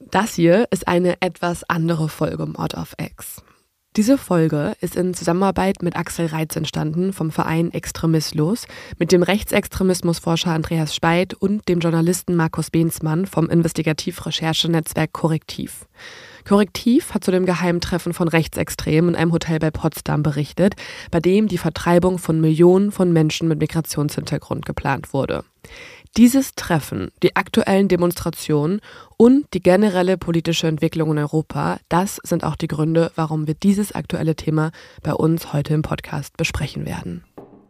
Das hier ist eine etwas andere Folge Mord auf Ex. Diese Folge ist in Zusammenarbeit mit Axel Reitz entstanden vom Verein Extremislos, mit dem Rechtsextremismusforscher Andreas Speit und dem Journalisten Markus Beensmann vom Investigativ-Recherchenetzwerk Korrektiv. Korrektiv hat zu dem Geheimtreffen von Rechtsextremen in einem Hotel bei Potsdam berichtet, bei dem die Vertreibung von Millionen von Menschen mit Migrationshintergrund geplant wurde. Dieses Treffen, die aktuellen Demonstrationen und die generelle politische Entwicklung in Europa, das sind auch die Gründe, warum wir dieses aktuelle Thema bei uns heute im Podcast besprechen werden.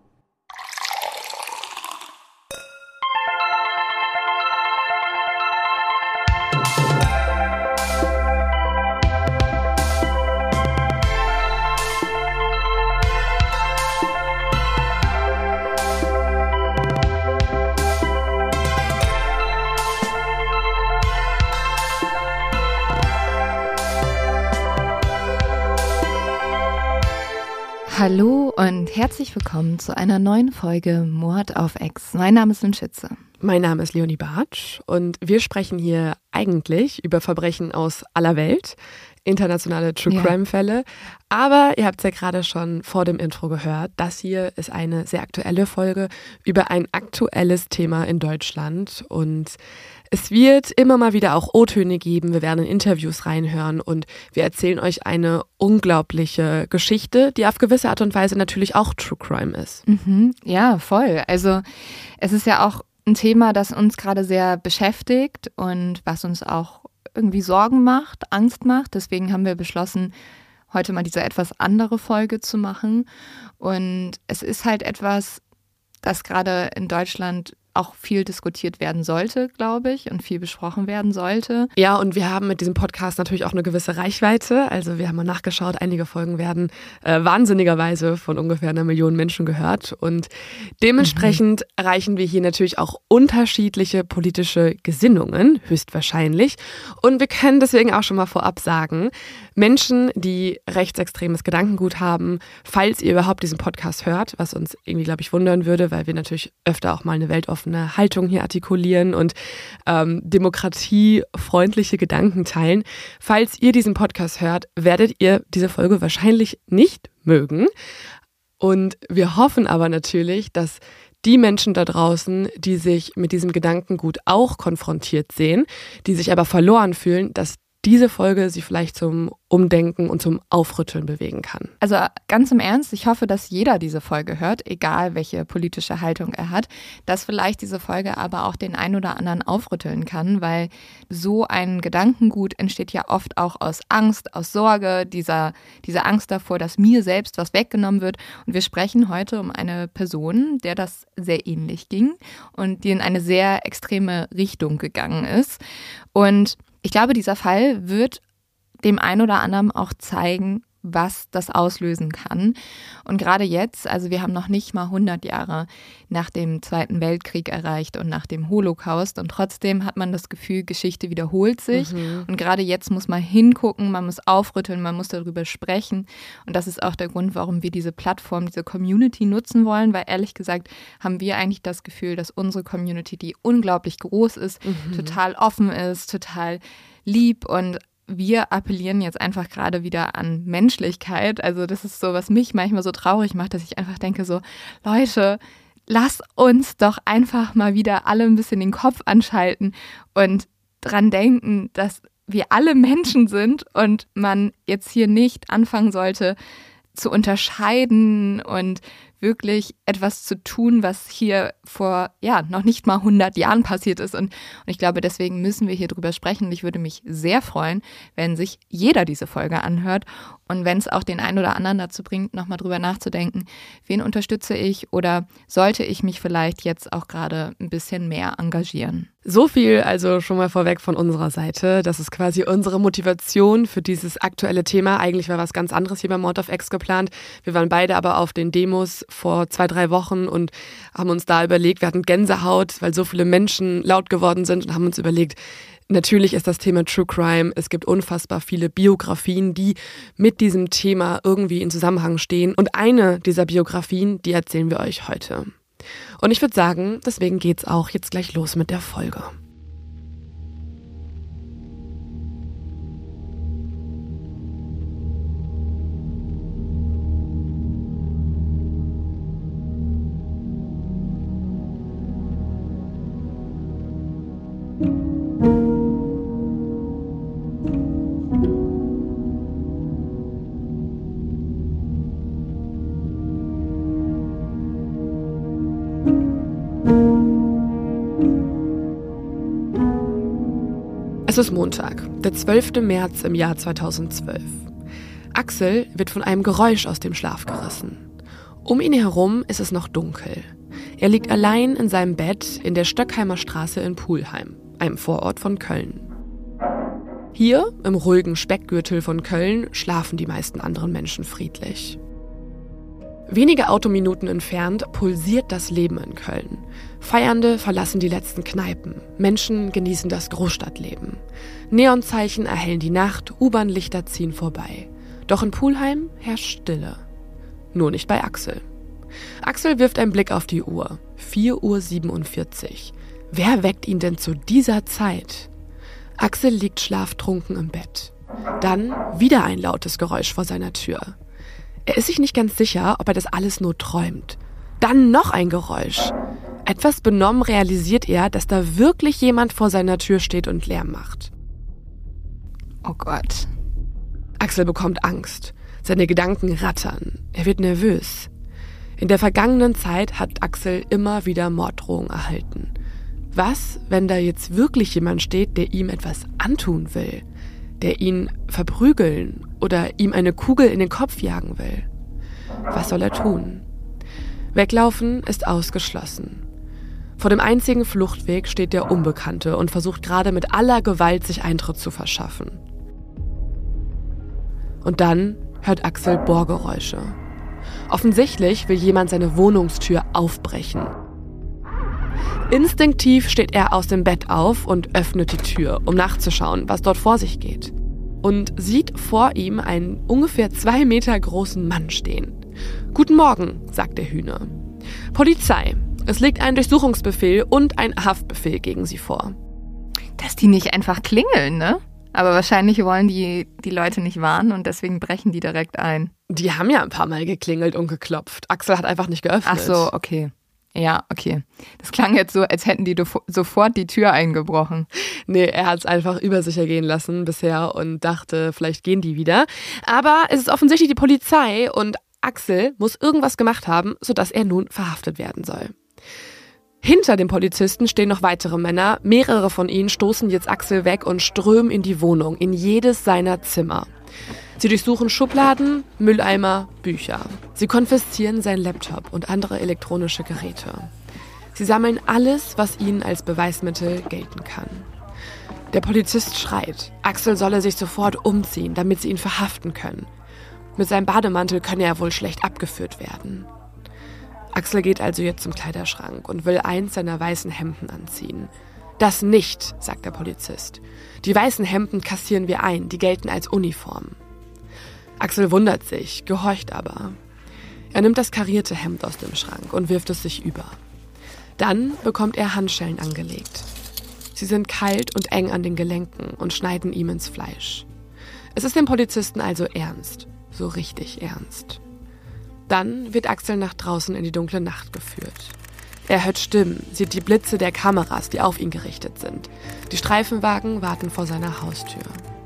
Hallo und herzlich willkommen zu einer neuen Folge Mord auf Ex. Mein Name ist Lynn Schütze. Mein Name ist Leonie Bartsch und wir sprechen hier eigentlich über Verbrechen aus aller Welt, internationale True-Crime-Fälle. Aber ihr habt es ja gerade schon vor dem Intro gehört, das hier ist eine sehr aktuelle Folge über ein aktuelles Thema in Deutschland. Und es wird immer mal wieder auch O-Töne geben, wir werden in Interviews reinhören und wir erzählen euch eine unglaubliche Geschichte, die auf gewisse Art und Weise natürlich auch True Crime ist. Ja, voll. Also es ist ja auch ein Thema, das uns gerade sehr beschäftigt und was uns auch irgendwie Sorgen macht, Angst macht. Deswegen haben wir beschlossen, heute mal diese etwas andere Folge zu machen. Und es ist halt etwas, das gerade in Deutschland auch viel diskutiert werden sollte, glaube ich, und viel besprochen werden sollte. Ja, und wir haben mit diesem Podcast natürlich auch eine gewisse Reichweite. Also wir haben mal nachgeschaut, einige Folgen werden wahnsinnigerweise von ungefähr 1 Million Menschen gehört. Und dementsprechend erreichen wir hier natürlich auch unterschiedliche politische Gesinnungen, höchstwahrscheinlich. Und wir können deswegen auch schon mal vorab sagen, Menschen, die rechtsextremes Gedankengut haben, falls ihr überhaupt diesen Podcast hört, was uns irgendwie, glaube ich, wundern würde, weil wir natürlich öfter auch mal eine weltoffene Haltung hier artikulieren und demokratiefreundliche Gedanken teilen. Falls ihr diesen Podcast hört, werdet ihr diese Folge wahrscheinlich nicht mögen. Und wir hoffen aber natürlich, dass die Menschen da draußen, die sich mit diesem Gedankengut auch konfrontiert sehen, die sich aber verloren fühlen, dass diese Folge sie vielleicht zum Umdenken und zum Aufrütteln bewegen kann. Also ganz im Ernst, ich hoffe, dass jeder diese Folge hört, egal welche politische Haltung er hat, dass vielleicht diese Folge aber auch den einen oder anderen aufrütteln kann, weil so ein Gedankengut entsteht ja oft auch aus Angst, aus Sorge, diese Angst davor, dass mir selbst was weggenommen wird. Und wir sprechen heute um eine Person, der das sehr ähnlich ging und die in eine sehr extreme Richtung gegangen ist. Und ich glaube, dieser Fall wird dem einen oder anderen auch zeigen, was das auslösen kann. Und gerade jetzt, also wir haben noch nicht mal 100 Jahre nach dem Zweiten Weltkrieg erreicht und nach dem Holocaust und trotzdem hat man das Gefühl, Geschichte wiederholt sich. Und gerade jetzt muss man hingucken, man muss aufrütteln, man muss darüber sprechen. Und das ist auch der Grund, warum wir diese Plattform, diese Community nutzen wollen, weil ehrlich gesagt haben wir eigentlich das Gefühl, dass unsere Community, die unglaublich groß ist, total offen ist, total lieb und wir appellieren jetzt einfach gerade wieder an Menschlichkeit. Also das ist so, was mich manchmal so traurig macht, dass ich einfach denke so, Leute, lasst uns doch einfach mal wieder alle ein bisschen den Kopf anschalten und dran denken, dass wir alle Menschen sind und man jetzt hier nicht anfangen sollte zu unterscheiden und wirklich etwas zu tun, was hier vor, noch nicht mal 100 Jahren passiert ist. Und ich glaube, deswegen müssen wir hier drüber sprechen. Und ich würde mich sehr freuen, wenn sich jeder diese Folge anhört und wenn es auch den einen oder anderen dazu bringt, nochmal drüber nachzudenken, wen unterstütze ich oder sollte ich mich vielleicht jetzt auch gerade ein bisschen mehr engagieren. So viel also schon mal vorweg von unserer Seite. Das ist quasi unsere Motivation für dieses aktuelle Thema. Eigentlich war was ganz anderes hier bei Mord auf Ex geplant. Wir waren beide aber auf den Demos vor 2-3 Wochen und haben uns da überlegt, wir hatten Gänsehaut, weil so viele Menschen laut geworden sind und haben uns überlegt, natürlich ist das Thema True Crime. Es gibt unfassbar viele Biografien, die mit diesem Thema irgendwie in Zusammenhang stehen. Und eine dieser Biografien, die erzählen wir euch heute. Und ich würde sagen, deswegen geht's auch jetzt gleich los mit der Folge. Es ist Montag, der 12. März im Jahr 2012. Axel wird von einem Geräusch aus dem Schlaf gerissen. Um ihn herum ist es noch dunkel. Er liegt allein in seinem Bett in der Stöckheimer Straße in Pulheim, einem Vorort von Köln. Hier, im ruhigen Speckgürtel von Köln, schlafen die meisten anderen Menschen friedlich. Wenige Autominuten entfernt pulsiert das Leben in Köln. Feiernde verlassen die letzten Kneipen. Menschen genießen das Großstadtleben. Neonzeichen erhellen die Nacht, U-Bahn-Lichter ziehen vorbei. Doch in Pulheim herrscht Stille. Nur nicht bei Axel. Axel wirft einen Blick auf die Uhr. 4:47 Uhr. Wer weckt ihn denn zu dieser Zeit? Axel liegt schlaftrunken im Bett. Dann wieder ein lautes Geräusch vor seiner Tür. Er ist sich nicht ganz sicher, ob er das alles nur träumt. Dann noch ein Geräusch. Etwas benommen realisiert er, dass da wirklich jemand vor seiner Tür steht und Lärm macht. Oh Gott. Axel bekommt Angst. Seine Gedanken rattern. Er wird nervös. In der vergangenen Zeit hat Axel immer wieder Morddrohungen erhalten. Was, wenn da jetzt wirklich jemand steht, der ihm etwas antun will? Der ihn verprügeln oder ihm eine Kugel in den Kopf jagen will? Was soll er tun? Weglaufen ist ausgeschlossen. Vor dem einzigen Fluchtweg steht der Unbekannte und versucht gerade mit aller Gewalt, sich Eintritt zu verschaffen. Und dann hört Axel Bohrgeräusche. Offensichtlich will jemand seine Wohnungstür aufbrechen. Instinktiv steht er aus dem Bett auf und öffnet die Tür, um nachzuschauen, was dort vor sich geht. Und sieht vor ihm einen ungefähr 2 Meter großen Mann stehen. »Guten Morgen«, sagt der Hühner. »Polizei, es liegt ein Durchsuchungsbefehl und ein Haftbefehl gegen Sie vor.« Dass die nicht einfach klingeln, ne? Aber wahrscheinlich wollen die Leute nicht warnen und deswegen brechen die direkt ein. Die haben ja ein paar Mal geklingelt und geklopft. Axel hat einfach nicht geöffnet. Ach so, okay. Ja, okay. Das klang jetzt so, als hätten die sofort die Tür eingebrochen. Nee, er hat es einfach über sich ergehen lassen bisher und dachte, vielleicht gehen die wieder. Aber es ist offensichtlich die Polizei und Axel muss irgendwas gemacht haben, sodass er nun verhaftet werden soll. Hinter dem Polizisten stehen noch weitere Männer. Mehrere von ihnen stoßen jetzt Axel weg und strömen in die Wohnung, in jedes seiner Zimmer. Sie durchsuchen Schubladen, Mülleimer, Bücher. Sie konfiszieren seinen Laptop und andere elektronische Geräte. Sie sammeln alles, was ihnen als Beweismittel gelten kann. Der Polizist schreit, Axel solle sich sofort umziehen, damit sie ihn verhaften können. Mit seinem Bademantel könne er wohl schlecht abgeführt werden. Axel geht also jetzt zum Kleiderschrank und will eins seiner weißen Hemden anziehen. Das nicht, sagt der Polizist. Die weißen Hemden kassieren wir ein, die gelten als Uniform. Axel wundert sich, gehorcht aber. Er nimmt das karierte Hemd aus dem Schrank und wirft es sich über. Dann bekommt er Handschellen angelegt. Sie sind kalt und eng an den Gelenken und schneiden ihm ins Fleisch. Es ist dem Polizisten also ernst, so richtig ernst. Dann wird Axel nach draußen in die dunkle Nacht geführt. Er hört Stimmen, sieht die Blitze der Kameras, die auf ihn gerichtet sind. Die Streifenwagen warten vor seiner Haustür.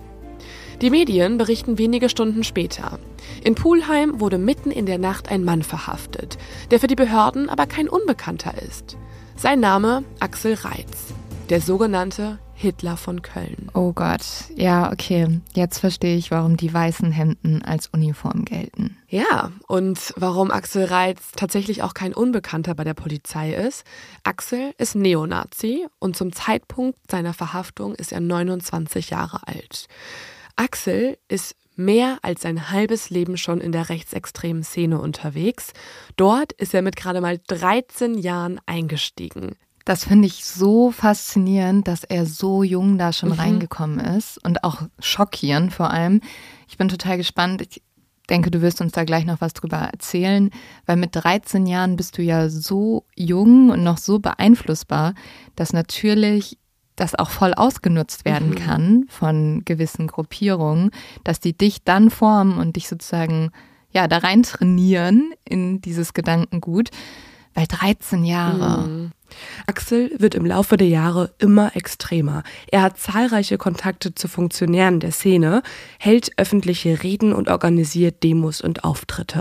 Die Medien berichten wenige Stunden später. In Pulheim wurde mitten in der Nacht ein Mann verhaftet, der für die Behörden aber kein Unbekannter ist. Sein Name Axel Reitz, der sogenannte Hitler von Köln. Oh Gott, ja, okay. Jetzt verstehe ich, warum die weißen Hemden als Uniform gelten. Ja, und warum Axel Reitz tatsächlich auch kein Unbekannter bei der Polizei ist. Axel ist Neonazi und zum Zeitpunkt seiner Verhaftung ist er 29 Jahre alt. Axel ist mehr als sein halbes Leben schon in der rechtsextremen Szene unterwegs. Dort ist er mit gerade mal 13 Jahren eingestiegen. Das finde ich so faszinierend, dass er so jung da schon reingekommen ist und auch schockierend vor allem. Ich bin total gespannt. Ich denke, du wirst uns da gleich noch was drüber erzählen, weil mit 13 Jahren bist du ja so jung und noch so beeinflussbar, dass natürlich das auch voll ausgenutzt werden kann von gewissen Gruppierungen, dass die dich dann formen und dich sozusagen ja da rein trainieren in dieses Gedankengut, weil 13 Jahre. Axel wird im Laufe der Jahre immer extremer. Er hat zahlreiche Kontakte zu Funktionären der Szene, hält öffentliche Reden und organisiert Demos und Auftritte.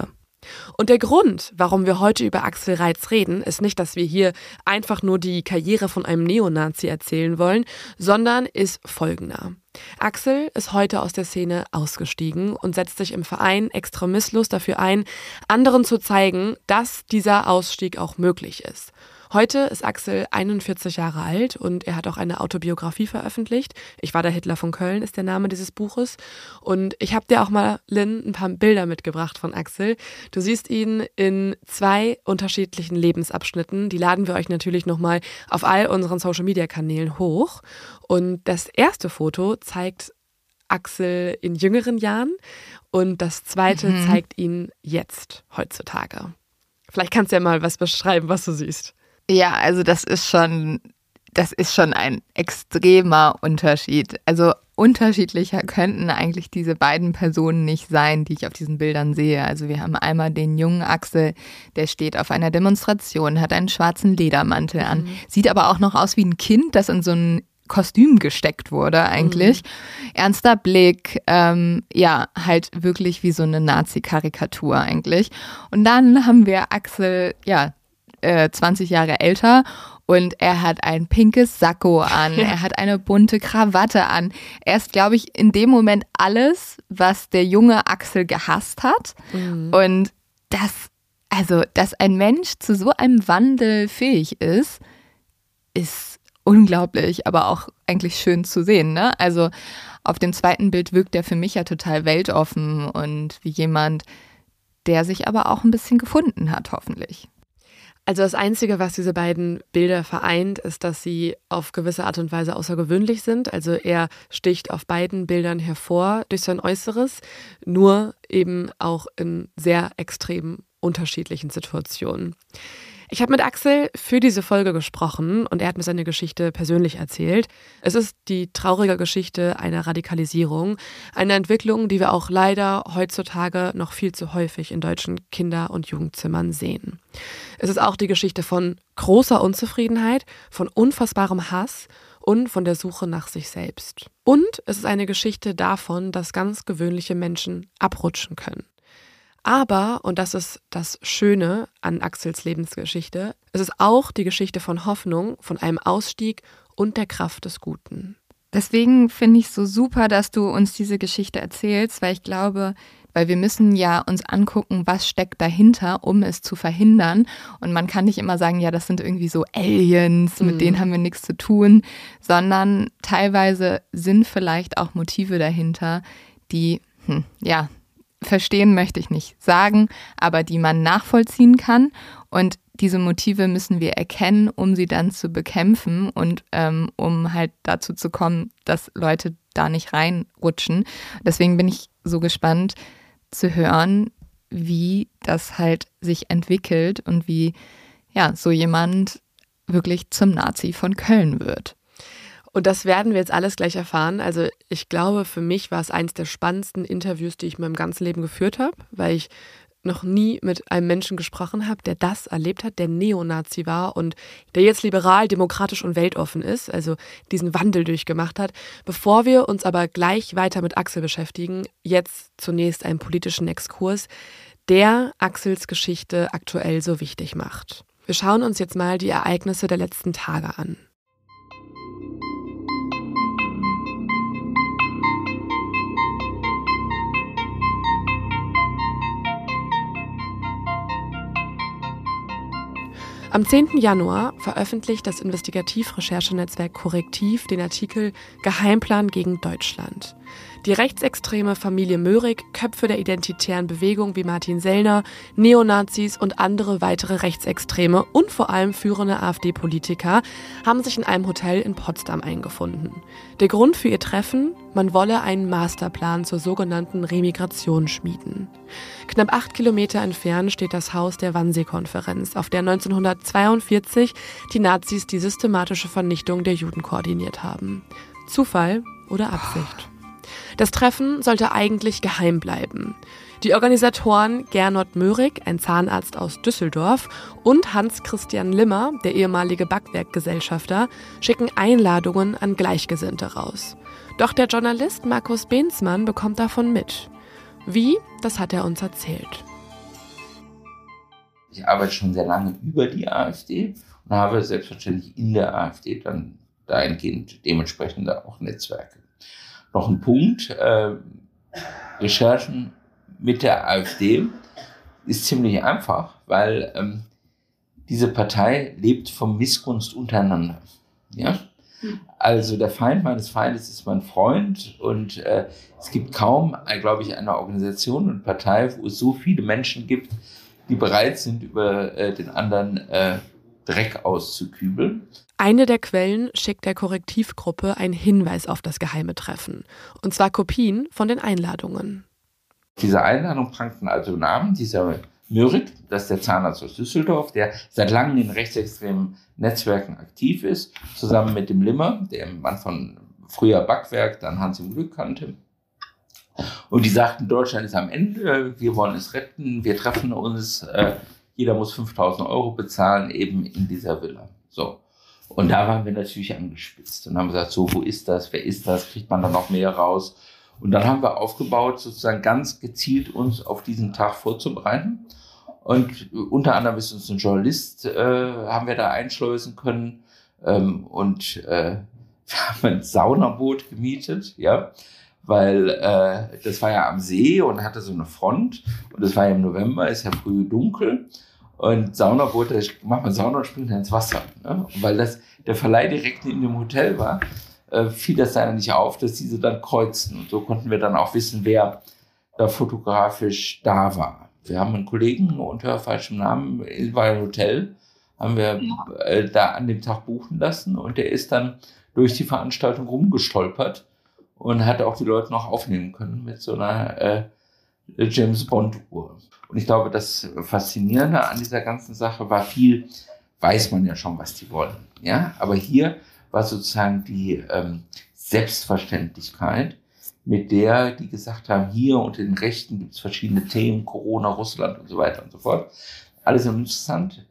Und der Grund, warum wir heute über Axel Reitz reden, ist nicht, dass wir hier einfach nur die Karriere von einem Neonazi erzählen wollen, sondern ist folgender. Axel ist heute aus der Szene ausgestiegen und setzt sich im Verein Extremislos dafür ein, anderen zu zeigen, dass dieser Ausstieg auch möglich ist. Heute ist Axel 41 Jahre alt und er hat auch eine Autobiografie veröffentlicht. Ich war der Hitler von Köln ist der Name dieses Buches. Und ich habe dir auch mal, Lynn, ein paar Bilder mitgebracht von Axel. Du siehst ihn in 2 unterschiedlichen Lebensabschnitten. Die laden wir euch natürlich nochmal auf all unseren Social-Media-Kanälen hoch. Und das erste Foto zeigt Axel in jüngeren Jahren und das zweite zeigt ihn jetzt, heutzutage. Vielleicht kannst du ja mal was beschreiben, was du siehst. Ja, also das ist schon ein extremer Unterschied. Also unterschiedlicher könnten eigentlich diese beiden Personen nicht sein, die ich auf diesen Bildern sehe. Also wir haben einmal den jungen Axel, der steht auf einer Demonstration, hat einen schwarzen Ledermantel an, sieht aber auch noch aus wie ein Kind, das in so ein Kostüm gesteckt wurde eigentlich. Ernster Blick, halt wirklich wie so eine Nazi-Karikatur eigentlich. Und dann haben wir Axel, 20 Jahre älter und er hat ein pinkes Sakko an, er hat eine bunte Krawatte an. Er ist, glaube ich, in dem Moment alles, was der junge Axel gehasst hat. Und dass ein Mensch zu so einem Wandel fähig ist unglaublich, aber auch eigentlich schön zu sehen, ne? Also auf dem zweiten Bild wirkt er für mich ja total weltoffen und wie jemand, der sich aber auch ein bisschen gefunden hat, hoffentlich. Also das Einzige, was diese beiden Bilder vereint, ist, dass sie auf gewisse Art und Weise außergewöhnlich sind. Also er sticht auf beiden Bildern hervor durch sein Äußeres, nur eben auch in sehr extrem unterschiedlichen Situationen. Ich habe mit Axel für diese Folge gesprochen und er hat mir seine Geschichte persönlich erzählt. Es ist die traurige Geschichte einer Radikalisierung, einer Entwicklung, die wir auch leider heutzutage noch viel zu häufig in deutschen Kinder- und Jugendzimmern sehen. Es ist auch die Geschichte von großer Unzufriedenheit, von unfassbarem Hass und von der Suche nach sich selbst. Und es ist eine Geschichte davon, dass ganz gewöhnliche Menschen abrutschen können. Aber, und das ist das Schöne an Axels Lebensgeschichte, es ist auch die Geschichte von Hoffnung, von einem Ausstieg und der Kraft des Guten. Deswegen finde ich es so super, dass du uns diese Geschichte erzählst, weil wir müssen ja uns angucken, was steckt dahinter, um es zu verhindern. Und man kann nicht immer sagen, ja, das sind irgendwie so Aliens, mit denen haben wir nichts zu tun, sondern teilweise sind vielleicht auch Motive dahinter, die, verstehen möchte ich nicht sagen, aber die man nachvollziehen kann. Und diese Motive müssen wir erkennen, um sie dann zu bekämpfen und um halt dazu zu kommen, dass Leute da nicht reinrutschen. Deswegen bin ich so gespannt zu hören, wie das halt sich entwickelt und wie so jemand wirklich zum Nazi von Köln wird. Und das werden wir jetzt alles gleich erfahren. Also ich glaube, für mich war es eines der spannendsten Interviews, die ich in meinem ganzen Leben geführt habe, weil ich noch nie mit einem Menschen gesprochen habe, der das erlebt hat, der Neonazi war und der jetzt liberal, demokratisch und weltoffen ist, also diesen Wandel durchgemacht hat. Bevor wir uns aber gleich weiter mit Axel beschäftigen, jetzt zunächst einen politischen Exkurs, der Axels Geschichte aktuell so wichtig macht. Wir schauen uns jetzt mal die Ereignisse der letzten Tage an. Am 10. Januar veröffentlicht das Investigativ-Recherchenetzwerk Korrektiv den Artikel Geheimplan gegen Deutschland. Die rechtsextreme Familie Möhrig, Köpfe der identitären Bewegung wie Martin Sellner, Neonazis und andere weitere Rechtsextreme und vor allem führende AfD-Politiker haben sich in einem Hotel in Potsdam eingefunden. Der Grund für ihr Treffen? Man wolle einen Masterplan zur sogenannten Remigration schmieden. Knapp 8 Kilometer entfernt steht das Haus der Wannsee-Konferenz, auf der 1942 die Nazis die systematische Vernichtung der Juden koordiniert haben. Zufall oder Absicht? Das Treffen sollte eigentlich geheim bleiben. Die Organisatoren Gernot Möhrig, ein Zahnarzt aus Düsseldorf, und Hans-Christian Limmer, der ehemalige Backwerkgesellschafter, schicken Einladungen an Gleichgesinnte raus. Doch der Journalist Markus Bensmann bekommt davon mit. Wie? Das hat er uns erzählt. Ich arbeite schon sehr lange über die AfD und habe selbstverständlich in der AfD dann dahingehend dementsprechend auch Netzwerke. Noch ein Punkt, Recherchen mit der AfD ist ziemlich einfach, weil diese Partei lebt vom Missgunst untereinander. Ja? Also der Feind meines Feindes ist mein Freund und es gibt kaum, glaube ich, eine Organisation und Partei, wo es so viele Menschen gibt, die bereit sind, über den anderen Dreck auszukübeln. Eine der Quellen schickt der Korrektivgruppe einen Hinweis auf das geheime Treffen. Und zwar Kopien von den Einladungen. Diese Einladung prangten also Namen dieser Mürit, das ist der Zahnarzt aus Düsseldorf, der seit langem in rechtsextremen Netzwerken aktiv ist, zusammen mit dem Limmer, der Mann von früher Backwerk, dann Hans im Glück kannte. Und die sagten, Deutschland ist am Ende, wir wollen es retten, wir treffen uns, jeder muss 5.000 € bezahlen, eben in dieser Villa. So. Und da waren wir natürlich angespitzt und haben gesagt, so, wo ist das, wer ist das, kriegt man da noch mehr raus? Und dann haben wir aufgebaut, sozusagen ganz gezielt uns auf diesen Tag vorzubereiten. Und unter anderem ist uns ein Journalist, haben wir da einschleusen können. Wir haben ein Saunaboot gemietet, ja, weil das war ja am See und hatte so eine Front. Und es war ja im November, ist ja früh dunkel. Und Saunaboot, da macht man Sauna und springt dann ins Wasser. Ne? Und weil der Verleih direkt neben dem Hotel war, fiel das dann nicht auf, dass diese dann kreuzten. Und so konnten wir dann auch wissen, wer da fotografisch da war. Wir haben einen Kollegen unter falschem Namen, war ein Hotel, haben wir da an dem Tag buchen lassen und der ist dann durch die Veranstaltung rumgestolpert und hat auch die Leute noch aufnehmen können mit so einer James-Bond-Uhr. Und ich glaube, das Faszinierende an dieser ganzen Sache war viel, weiß man ja schon, was die wollen. Ja? Aber hier war sozusagen die Selbstverständlichkeit, mit der die gesagt haben, hier unter den Rechten gibt es verschiedene Themen, Corona, Russland und so weiter und so fort. Alles interessant.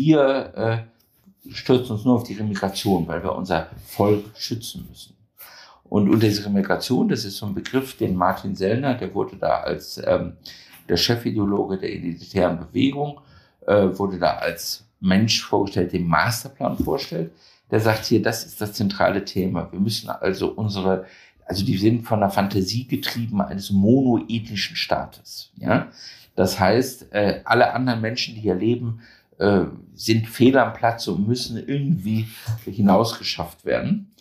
Wir stürzen uns nur auf die Remigration, weil wir unser Volk schützen müssen. Und unter dieser Remigration, das ist so ein Begriff, den Martin Sellner, der wurde da als der Chefideologe der identitären Bewegung, wurde da als Mensch vorgestellt, den Masterplan vorstellt. Der sagt hier, das ist das zentrale Thema. Wir müssen also die sind von der Fantasie getrieben eines monoethnischen Staates. Ja? Das heißt, alle anderen Menschen, die hier leben, sind fehl am Platz und müssen irgendwie hinausgeschafft werden.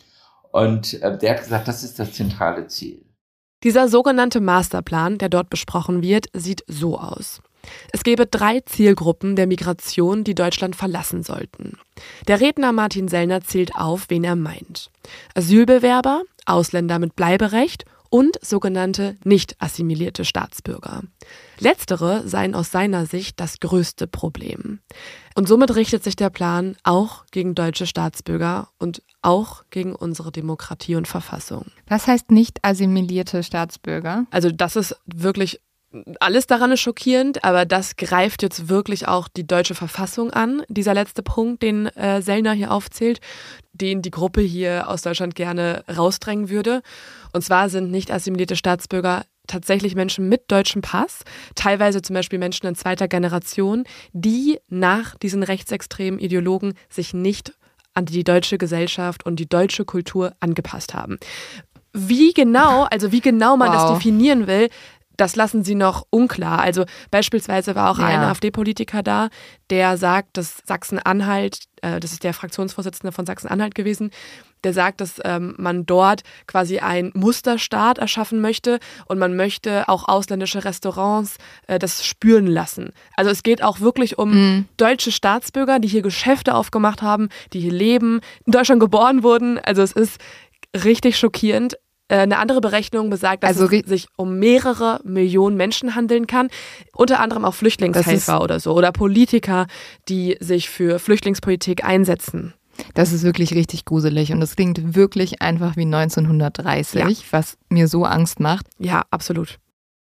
Und der hat gesagt, das ist das zentrale Ziel. Dieser sogenannte Masterplan, der dort besprochen wird, sieht so aus. Es gäbe 3 Zielgruppen der Migration, die Deutschland verlassen sollten. Der Redner Martin Sellner zählt auf, wen er meint. Asylbewerber, Ausländer mit Bleiberecht und sogenannte nicht assimilierte Staatsbürger. Letztere seien aus seiner Sicht das größte Problem. Und somit richtet sich der Plan auch gegen deutsche Staatsbürger und auch gegen unsere Demokratie und Verfassung. Was heißt nicht assimilierte Staatsbürger? Also das ist wirklich, alles daran ist schockierend, aber das greift jetzt wirklich auch die deutsche Verfassung an, dieser letzte Punkt, den Sellner hier aufzählt, den die Gruppe hier aus Deutschland gerne rausdrängen würde. Und zwar sind nicht assimilierte Staatsbürger tatsächlich Menschen mit deutschem Pass, teilweise zum Beispiel Menschen in 2. Generation, die nach diesen rechtsextremen Ideologen sich nicht an die deutsche Gesellschaft und die deutsche Kultur angepasst haben. Wie genau man das definieren will, das lassen sie noch unklar. Also beispielsweise war auch ein AfD-Politiker da, der sagt, dass Sachsen-Anhalt, das ist der Fraktionsvorsitzende von Sachsen-Anhalt gewesen, der sagt, dass man dort quasi einen Musterstaat erschaffen möchte und man möchte auch ausländische Restaurants das spüren lassen. Also es geht auch wirklich um deutsche Staatsbürger, die hier Geschäfte aufgemacht haben, die hier leben, in Deutschland geboren wurden. Also es ist richtig schockierend. Eine andere Berechnung besagt, dass es sich um mehrere Millionen Menschen handeln kann, unter anderem auch Flüchtlingshelfer oder so oder Politiker, die sich für Flüchtlingspolitik einsetzen. Das ist wirklich richtig gruselig und das klingt wirklich einfach wie 1930, was mir so Angst macht. Ja, absolut.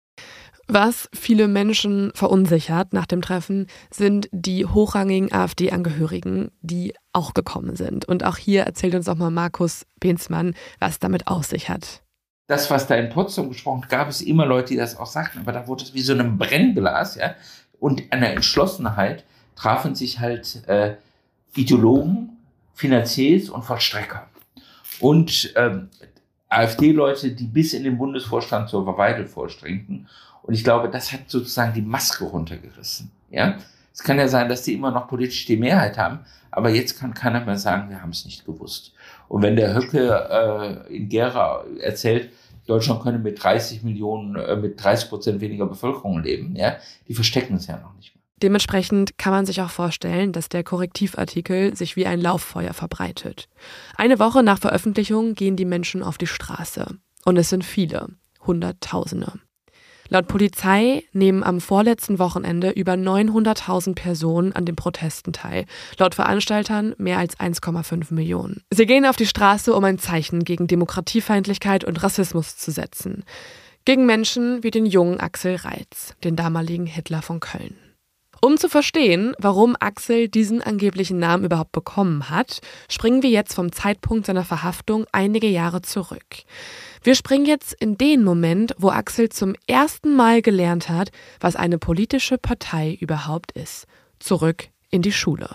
Was viele Menschen verunsichert nach dem Treffen, sind die hochrangigen AfD-Angehörigen, die auch gekommen sind. Und auch hier erzählt uns auch mal Markus Benzmann, was damit auf sich hat. Das, was da in Potsdam gesprochen hat, gab es immer Leute, die das auch sagten, aber da wurde es wie so einem Brennglas, ja, und einer Entschlossenheit, trafen sich halt Ideologen, Finanziers und Vollstrecker. Und AfD-Leute, die bis in den Bundesvorstand zur Weidel vorstreckten. Und ich glaube, das hat sozusagen die Maske runtergerissen. Ja? Es kann ja sein, dass die immer noch politisch die Mehrheit haben, aber jetzt kann keiner mehr sagen, wir haben es nicht gewusst. Und wenn der Höcke in Gera erzählt, Deutschland könne mit 30% weniger Bevölkerung leben, ja, die verstecken es ja noch nicht mehr. Dementsprechend kann man sich auch vorstellen, dass der Korrektivartikel sich wie ein Lauffeuer verbreitet. Eine Woche nach Veröffentlichung gehen die Menschen auf die Straße. Und es sind viele, Hunderttausende. Laut Polizei nehmen am vorletzten Wochenende über 900.000 Personen an den Protesten teil. Laut Veranstaltern mehr als 1,5 Millionen. Sie gehen auf die Straße, um ein Zeichen gegen Demokratiefeindlichkeit und Rassismus zu setzen. Gegen Menschen wie den jungen Axel Reitz, den damaligen Hitler von Köln. Um zu verstehen, warum Axel diesen angeblichen Namen überhaupt bekommen hat, springen wir jetzt vom Zeitpunkt seiner Verhaftung einige Jahre zurück. Wir springen jetzt in den Moment, wo Axel zum ersten Mal gelernt hat, was eine politische Partei überhaupt ist. Zurück in die Schule.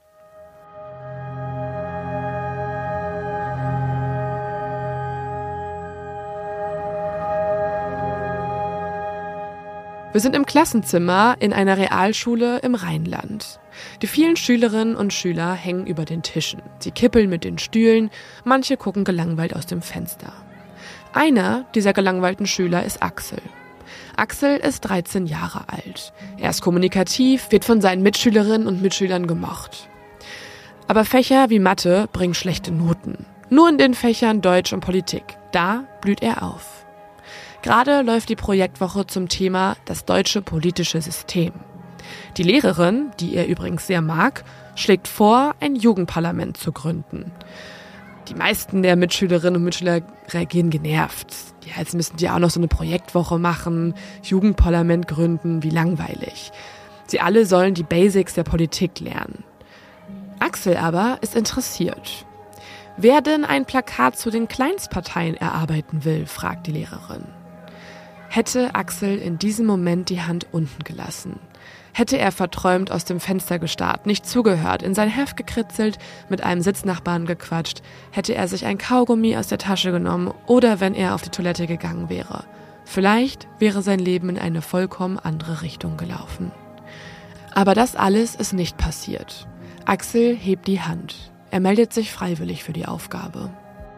Wir sind im Klassenzimmer in einer Realschule im Rheinland. Die vielen Schülerinnen und Schüler hängen über den Tischen. Sie kippeln mit den Stühlen, manche gucken gelangweilt aus dem Fenster. Einer dieser gelangweilten Schüler ist Axel. Axel ist 13 Jahre alt. Er ist kommunikativ, wird von seinen Mitschülerinnen und Mitschülern gemocht. Aber Fächer wie Mathe bringen schlechte Noten. Nur in den Fächern Deutsch und Politik. Da blüht er auf. Gerade läuft die Projektwoche zum Thema das deutsche politische System. Die Lehrerin, die er übrigens sehr mag, schlägt vor, ein Jugendparlament zu gründen. Die meisten der Mitschülerinnen und Mitschüler reagieren genervt. Ja, jetzt müssen die auch noch so eine Projektwoche machen, Jugendparlament gründen, wie langweilig. Sie alle sollen die Basics der Politik lernen. Axel aber ist interessiert. Wer denn ein Plakat zu den Kleinstparteien erarbeiten will, fragt die Lehrerin. Hätte Axel in diesem Moment die Hand unten gelassen. Hätte er verträumt aus dem Fenster gestarrt, nicht zugehört, in sein Heft gekritzelt, mit einem Sitznachbarn gequatscht, hätte er sich ein Kaugummi aus der Tasche genommen oder wenn er auf die Toilette gegangen wäre. Vielleicht wäre sein Leben in eine vollkommen andere Richtung gelaufen. Aber das alles ist nicht passiert. Axel hebt die Hand. Er meldet sich freiwillig für die Aufgabe.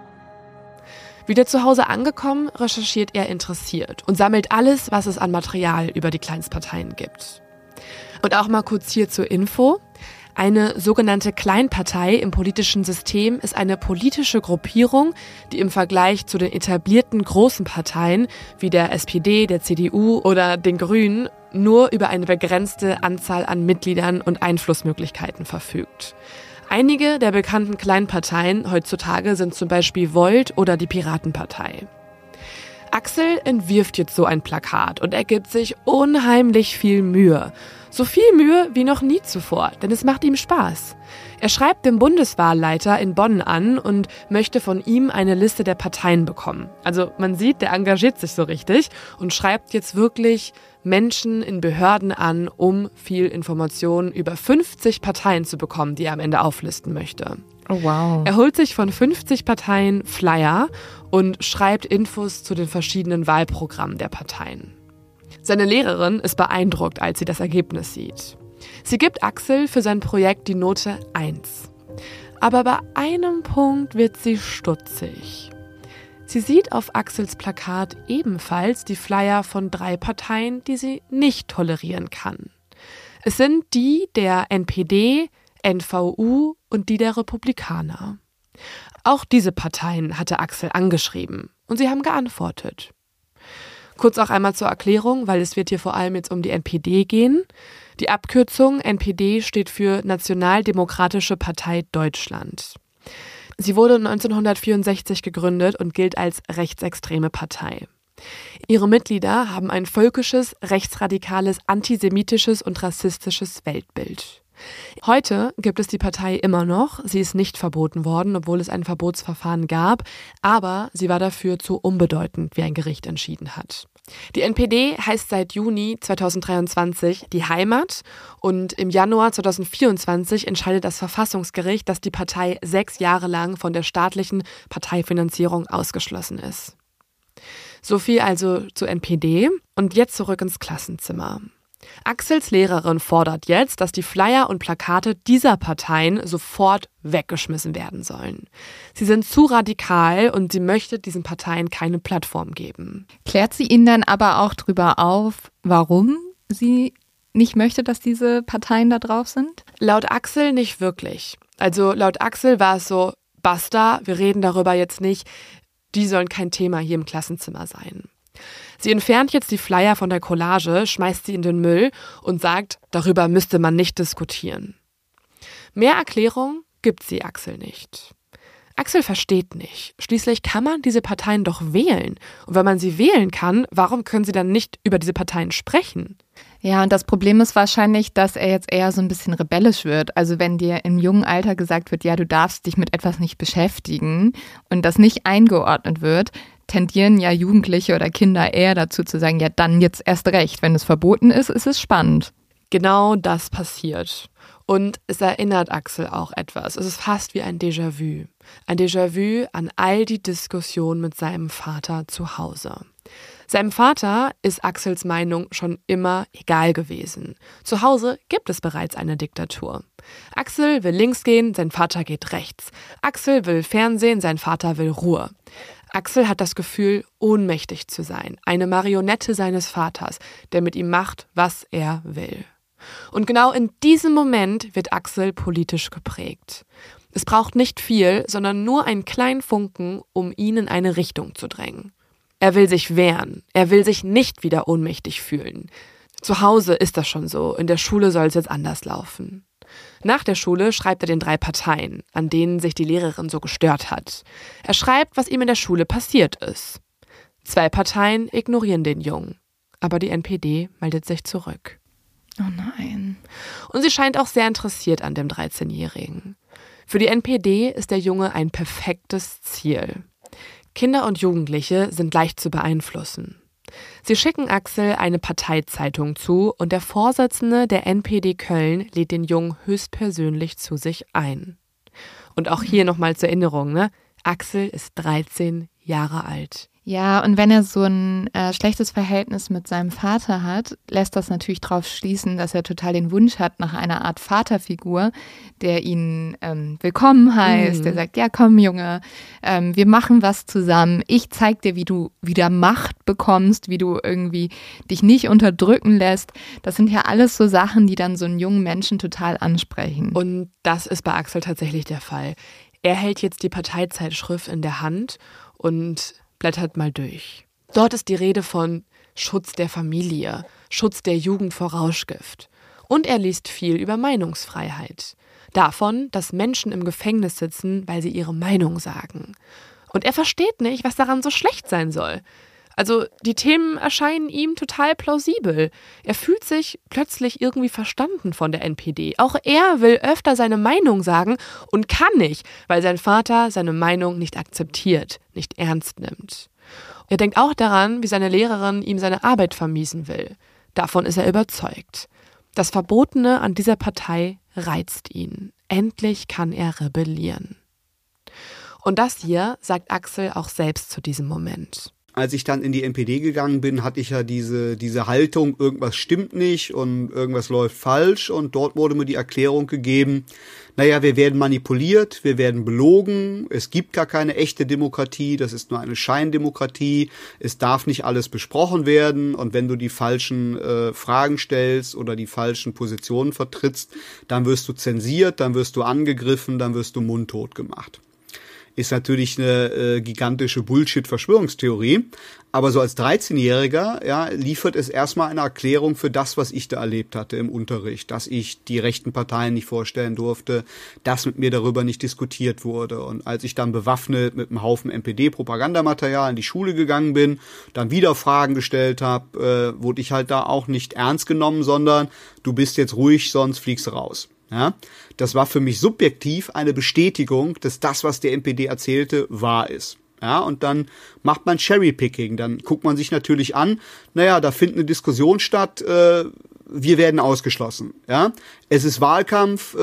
Wieder zu Hause angekommen, recherchiert er interessiert und sammelt alles, was es an Material über die Kleinstparteien gibt. Und auch mal kurz hier zur Info. Eine sogenannte Kleinpartei im politischen System ist eine politische Gruppierung, die im Vergleich zu den etablierten großen Parteien wie der SPD, der CDU oder den Grünen nur über eine begrenzte Anzahl an Mitgliedern und Einflussmöglichkeiten verfügt. Einige der bekannten Kleinparteien heutzutage sind zum Beispiel Volt oder die Piratenpartei. Axel entwirft jetzt so ein Plakat und er gibt sich unheimlich viel Mühe. So viel Mühe wie noch nie zuvor, denn es macht ihm Spaß. Er schreibt dem Bundeswahlleiter in Bonn an und möchte von ihm eine Liste der Parteien bekommen. Also man sieht, der engagiert sich so richtig und schreibt jetzt wirklich Menschen in Behörden an, um viel Informationen über 50 Parteien zu bekommen, die er am Ende auflisten möchte. Oh wow. Er holt sich von 50 Parteien Flyer und schreibt Infos zu den verschiedenen Wahlprogrammen der Parteien. Seine Lehrerin ist beeindruckt, als sie das Ergebnis sieht. Sie gibt Axel für sein Projekt die Note 1. Aber bei einem Punkt wird sie stutzig. Sie sieht auf Axels Plakat ebenfalls die Flyer von 3 Parteien, die sie nicht tolerieren kann. Es sind die der NPD, NVU und die der Republikaner. Auch diese Parteien hatte Axel angeschrieben und sie haben geantwortet. Kurz auch einmal zur Erklärung, weil es wird hier vor allem jetzt um die NPD gehen. Die Abkürzung NPD steht für Nationaldemokratische Partei Deutschland. Sie wurde 1964 gegründet und gilt als rechtsextreme Partei. Ihre Mitglieder haben ein völkisches, rechtsradikales, antisemitisches und rassistisches Weltbild. Heute gibt es die Partei immer noch. Sie ist nicht verboten worden, obwohl es ein Verbotsverfahren gab. Aber sie war dafür zu unbedeutend, wie ein Gericht entschieden hat. Die NPD heißt seit Juni 2023 die Heimat und im Januar 2024 entscheidet das Verfassungsgericht, dass die Partei 6 Jahre lang von der staatlichen Parteifinanzierung ausgeschlossen ist. So viel also zur NPD und jetzt zurück ins Klassenzimmer. Axels Lehrerin fordert jetzt, dass die Flyer und Plakate dieser Parteien sofort weggeschmissen werden sollen. Sie sind zu radikal und sie möchte diesen Parteien keine Plattform geben. Klärt sie ihn dann aber auch drüber auf, warum sie nicht möchte, dass diese Parteien da drauf sind? Laut Axel nicht wirklich. Also laut Axel war es so, basta, wir reden darüber jetzt nicht, die sollen kein Thema hier im Klassenzimmer sein. Sie entfernt jetzt die Flyer von der Collage, schmeißt sie in den Müll und sagt, darüber müsste man nicht diskutieren. Mehr Erklärung gibt sie Axel nicht. Axel versteht nicht. Schließlich kann man diese Parteien doch wählen. Und wenn man sie wählen kann, warum können sie dann nicht über diese Parteien sprechen? Ja, und das Problem ist wahrscheinlich, dass er jetzt eher so ein bisschen rebellisch wird. Also wenn dir im jungen Alter gesagt wird, ja, du darfst dich mit etwas nicht beschäftigen und das nicht eingeordnet wird, tendieren ja Jugendliche oder Kinder eher dazu zu sagen, ja, dann jetzt erst recht. Wenn es verboten ist, ist es spannend. Genau das passiert. Und es erinnert Axel auch etwas. Es ist fast wie ein Déjà-vu. Ein Déjà-vu an all die Diskussionen mit seinem Vater zu Hause. Seinem Vater ist Axels Meinung schon immer egal gewesen. Zu Hause gibt es bereits eine Diktatur. Axel will links gehen, sein Vater geht rechts. Axel will Fernsehen, sein Vater will Ruhe. Axel hat das Gefühl, ohnmächtig zu sein, eine Marionette seines Vaters, der mit ihm macht, was er will. Und genau in diesem Moment wird Axel politisch geprägt. Es braucht nicht viel, sondern nur einen kleinen Funken, um ihn in eine Richtung zu drängen. Er will sich wehren, er will sich nicht wieder ohnmächtig fühlen. Zu Hause ist das schon so, in der Schule soll es jetzt anders laufen. Nach der Schule schreibt er den 3 Parteien, an denen sich die Lehrerin so gestört hat. Er schreibt, was ihm in der Schule passiert ist. 2 Parteien ignorieren den Jungen, aber die NPD meldet sich zurück. Oh nein. Und sie scheint auch sehr interessiert an dem 13-Jährigen. Für die NPD ist der Junge ein perfektes Ziel. Kinder und Jugendliche sind leicht zu beeinflussen. Sie schicken Axel eine Parteizeitung zu und der Vorsitzende der NPD Köln lädt den Jungen höchstpersönlich zu sich ein. Und auch hier nochmal zur Erinnerung, ne? Axel ist 13 Jahre alt. Ja, und wenn er so ein schlechtes Verhältnis mit seinem Vater hat, lässt das natürlich darauf schließen, dass er total den Wunsch hat nach einer Art Vaterfigur, der ihn willkommen heißt, der sagt, ja komm Junge, wir machen was zusammen, ich zeig dir, wie du wieder Macht bekommst, wie du irgendwie dich nicht unterdrücken lässt. Das sind ja alles so Sachen, die dann so einen jungen Menschen total ansprechen. Und das ist bei Axel tatsächlich der Fall. Er hält jetzt die Parteizeitschrift in der Hand und blättert mal durch. Dort ist die Rede von Schutz der Familie, Schutz der Jugend vor Rauschgift. Und er liest viel über Meinungsfreiheit. Davon, dass Menschen im Gefängnis sitzen, weil sie ihre Meinung sagen. Und er versteht nicht, was daran so schlecht sein soll. Also die Themen erscheinen ihm total plausibel. Er fühlt sich plötzlich irgendwie verstanden von der NPD. Auch er will öfter seine Meinung sagen und kann nicht, weil sein Vater seine Meinung nicht akzeptiert, nicht ernst nimmt. Er denkt auch daran, wie seine Lehrerin ihm seine Arbeit vermiesen will. Davon ist er überzeugt. Das Verbotene an dieser Partei reizt ihn. Endlich kann er rebellieren. Und das hier sagt Axel auch selbst zu diesem Moment. Als ich dann in die NPD gegangen bin, hatte ich ja diese Haltung, irgendwas stimmt nicht und irgendwas läuft falsch. Und dort wurde mir die Erklärung gegeben, naja, wir werden manipuliert, wir werden belogen, es gibt gar keine echte Demokratie, das ist nur eine Scheindemokratie, es darf nicht alles besprochen werden. Und wenn du die falschen Fragen stellst oder die falschen Positionen vertrittst, dann wirst du zensiert, dann wirst du angegriffen, dann wirst du mundtot gemacht. Ist natürlich eine gigantische Bullshit-Verschwörungstheorie. Aber so als 13-Jähriger ja, liefert es erstmal eine Erklärung für das, was ich da erlebt hatte im Unterricht. Dass ich die rechten Parteien nicht vorstellen durfte, dass mit mir darüber nicht diskutiert wurde. Und als ich dann bewaffnet mit einem Haufen NPD-Propagandamaterial in die Schule gegangen bin, dann wieder Fragen gestellt habe, wurde ich halt da auch nicht ernst genommen, sondern du bist jetzt ruhig, sonst fliegst du raus. Ja, das war für mich subjektiv eine Bestätigung, dass das, was der NPD erzählte, wahr ist. Ja, und dann macht man Cherrypicking. Dann guckt man sich natürlich an, naja, da findet eine Diskussion statt, wir werden ausgeschlossen. Ja, es ist Wahlkampf,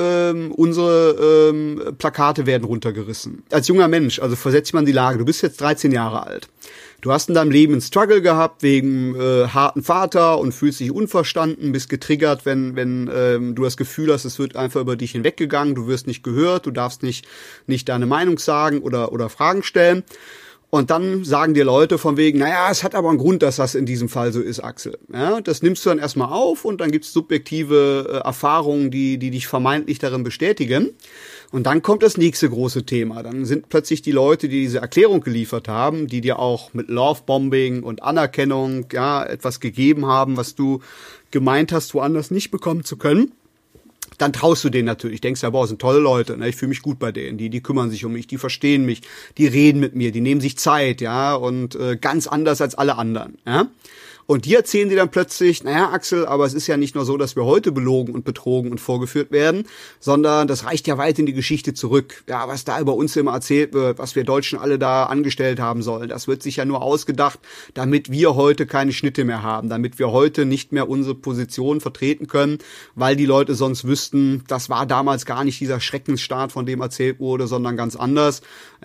unsere Plakate werden runtergerissen. Als junger Mensch, also versetzt man die Lage, du bist jetzt 13 Jahre alt. Du hast in deinem Leben einen Struggle gehabt wegen harten Vater und fühlst dich unverstanden, bist getriggert, wenn du das Gefühl hast, es wird einfach über dich hinweggegangen, du wirst nicht gehört, du darfst nicht deine Meinung sagen oder Fragen stellen. Und dann sagen dir Leute von wegen, naja, es hat aber einen Grund, dass das in diesem Fall so ist, Axel. Ja, das nimmst du dann erstmal auf und dann gibt's subjektive Erfahrungen, die dich vermeintlich darin bestätigen. Und dann kommt das nächste große Thema. Dann sind plötzlich die Leute, die diese Erklärung geliefert haben, die dir auch mit Lovebombing und Anerkennung etwas gegeben haben, was du gemeint hast, woanders nicht bekommen zu können. Dann traust du denen natürlich, denkst ja, boah, sind tolle Leute, ne? Ich fühle mich gut bei denen, die kümmern sich um mich, die verstehen mich, die reden mit mir, die nehmen sich Zeit, ja, und ganz anders als alle anderen, ja. Und die erzählen dir dann plötzlich, naja, Axel, aber es ist ja nicht nur so, dass wir heute belogen und betrogen und vorgeführt werden, sondern das reicht ja weit in die Geschichte zurück. Ja, was da über uns immer erzählt wird, was wir Deutschen alle da angestellt haben sollen, das wird sich ja nur ausgedacht, damit wir heute keine Schnitte mehr haben, damit wir heute nicht mehr unsere Position vertreten können, weil die Leute sonst wüssten, das war damals gar nicht dieser Schreckensstaat, von dem erzählt wurde, sondern ganz anders.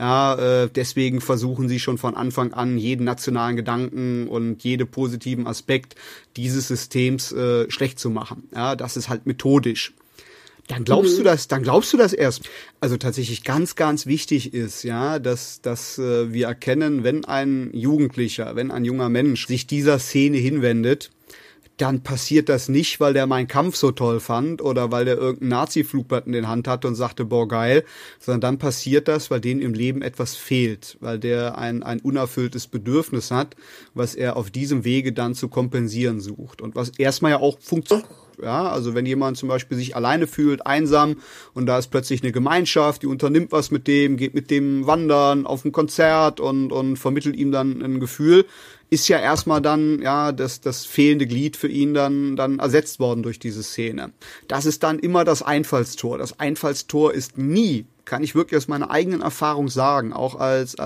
Ja, deswegen versuchen sie schon von Anfang an, jeden nationalen Gedanken und jede positiven Aspekt dieses Systems schlecht zu machen. Ja, das ist halt methodisch. Dann glaubst du das erst. Also tatsächlich ganz, ganz wichtig ist, ja, dass wir erkennen, wenn ein Jugendlicher, wenn ein junger Mensch sich dieser Szene hinwendet, dann passiert das nicht, weil der Mein Kampf so toll fand oder weil der irgendein Nazi-Flugblatt in den Hand hatte und sagte, boah, geil, sondern dann passiert das, weil dem im Leben etwas fehlt, weil der ein unerfülltes Bedürfnis hat, was er auf diesem Wege dann zu kompensieren sucht und was erstmal ja auch funktioniert. Ja, also wenn jemand zum Beispiel sich alleine fühlt, einsam und da ist plötzlich eine Gemeinschaft, die unternimmt was mit dem, geht mit dem wandern auf ein Konzert und vermittelt ihm dann ein Gefühl, ist ja erstmal dann das fehlende Glied für ihn dann ersetzt worden durch diese Szene. Das ist dann immer das Einfallstor. Das Einfallstor ist nie, kann ich wirklich aus meiner eigenen Erfahrung sagen, auch als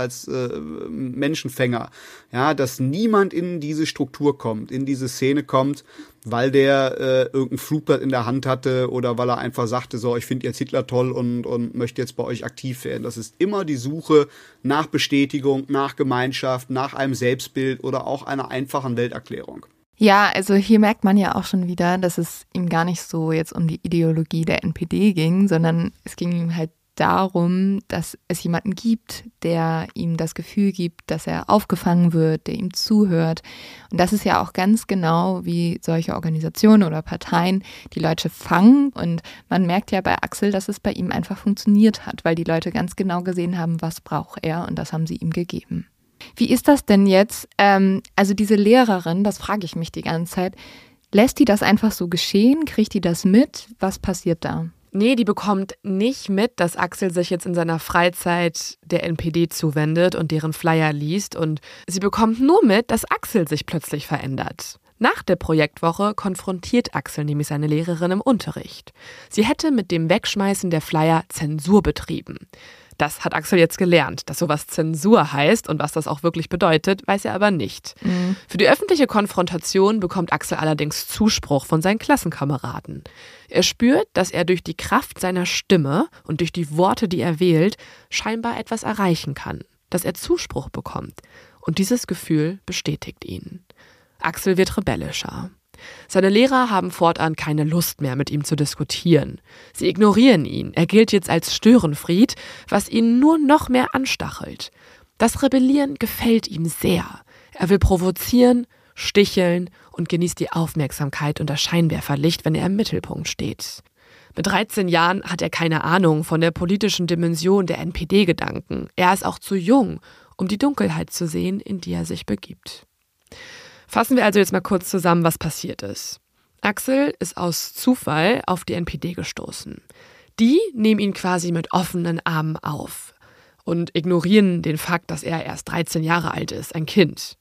Menschenfänger, ja, dass niemand in diese Struktur kommt, in diese Szene kommt, weil der irgendein Flugblatt in der Hand hatte oder weil er einfach sagte, so, ich finde jetzt Hitler toll und möchte jetzt bei euch aktiv werden. Das ist immer die Suche nach Bestätigung, nach Gemeinschaft, nach einem Selbstbild oder auch einer einfachen Welterklärung. Ja, also hier merkt man ja auch schon wieder, dass es ihm gar nicht so jetzt um die Ideologie der NPD ging, sondern es ging ihm halt darum, dass es jemanden gibt, der ihm das Gefühl gibt, dass er aufgefangen wird, der ihm zuhört. Und das ist ja auch ganz genau, wie solche Organisationen oder Parteien die Leute fangen. Und man merkt ja bei Axel, dass es bei ihm einfach funktioniert hat, weil die Leute ganz genau gesehen haben, was braucht er, und das haben sie ihm gegeben. Wie ist das denn jetzt? Also diese Lehrerin, das frage ich mich die ganze Zeit, lässt die das einfach so geschehen? Kriegt die das mit? Was passiert da? Nee, die bekommt nicht mit, dass Axel sich jetzt in seiner Freizeit der NPD zuwendet und deren Flyer liest. Und sie bekommt nur mit, dass Axel sich plötzlich verändert. Nach der Projektwoche konfrontiert Axel nämlich seine Lehrerin im Unterricht. Sie hätte mit dem Wegschmeißen der Flyer Zensur betrieben. Das hat Axel jetzt gelernt, dass sowas Zensur heißt, und was das auch wirklich bedeutet, weiß er aber nicht. Für die öffentliche Konfrontation bekommt Axel allerdings Zuspruch von seinen Klassenkameraden. Er spürt, dass er durch die Kraft seiner Stimme und durch die Worte, die er wählt, scheinbar etwas erreichen kann, dass er Zuspruch bekommt. Und dieses Gefühl bestätigt ihn. Axel wird rebellischer. Seine Lehrer haben fortan keine Lust mehr, mit ihm zu diskutieren. Sie ignorieren ihn. Er gilt jetzt als Störenfried, was ihn nur noch mehr anstachelt. Das Rebellieren gefällt ihm sehr. Er will provozieren, sticheln und genießt die Aufmerksamkeit und das Scheinwerferlicht, wenn er im Mittelpunkt steht. Mit 13 Jahren hat er keine Ahnung von der politischen Dimension der NPD-Gedanken. Er ist auch zu jung, um die Dunkelheit zu sehen, in die er sich begibt. Fassen wir also jetzt mal kurz zusammen, was passiert ist. Axel ist aus Zufall auf die NPD gestoßen. Die nehmen ihn quasi mit offenen Armen auf und ignorieren den Fakt, dass er erst 13 Jahre alt ist, ein Kind.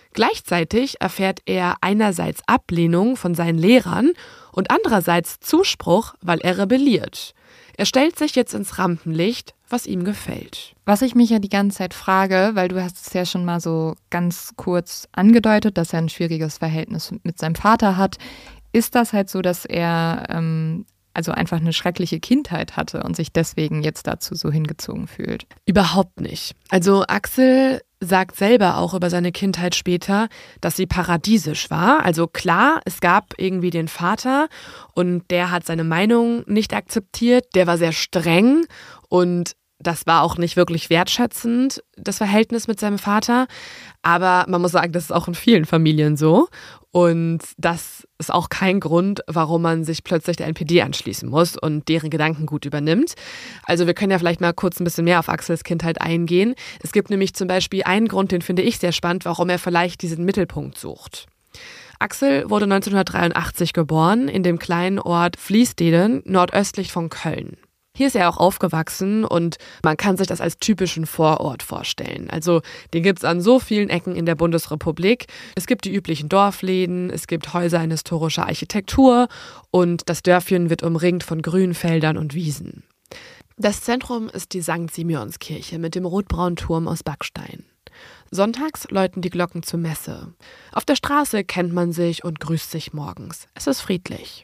Gleichzeitig erfährt er einerseits Ablehnung von seinen Lehrern und andererseits Zuspruch, weil er rebelliert. Er stellt sich jetzt ins Rampenlicht, was ihm gefällt. Was ich mich ja die ganze Zeit frage, weil du hast es ja schon mal so ganz kurz angedeutet, dass er ein schwieriges Verhältnis mit seinem Vater hat. Ist das halt so, dass er also einfach eine schreckliche Kindheit hatte und sich deswegen jetzt dazu so hingezogen fühlt? Überhaupt nicht. Also Axel sagt selber auch über seine Kindheit später, dass sie paradiesisch war. Also klar, es gab irgendwie den Vater und der hat seine Meinung nicht akzeptiert. Der war sehr streng und das war auch nicht wirklich wertschätzend, das Verhältnis mit seinem Vater. Aber man muss sagen, das ist auch in vielen Familien so. Und das ist auch kein Grund, warum man sich plötzlich der NPD anschließen muss und deren Gedankengut übernimmt. Also wir können ja vielleicht mal kurz ein bisschen mehr auf Axels Kindheit eingehen. Es gibt nämlich zum Beispiel einen Grund, den finde ich sehr spannend, warum er vielleicht diesen Mittelpunkt sucht. Axel wurde 1983 geboren in dem kleinen Ort Vliesdeden, nordöstlich von Köln. Hier ist er auch aufgewachsen und man kann sich das als typischen Vorort vorstellen. Also den gibt es an so vielen Ecken in der Bundesrepublik. Es gibt die üblichen Dorfläden, es gibt Häuser in historischer Architektur und das Dörfchen wird umringt von Grünfeldern und Wiesen. Das Zentrum ist die St. Simeonskirche mit dem rotbraunen Turm aus Backstein. Sonntags läuten die Glocken zur Messe. Auf der Straße kennt man sich und grüßt sich morgens. Es ist friedlich.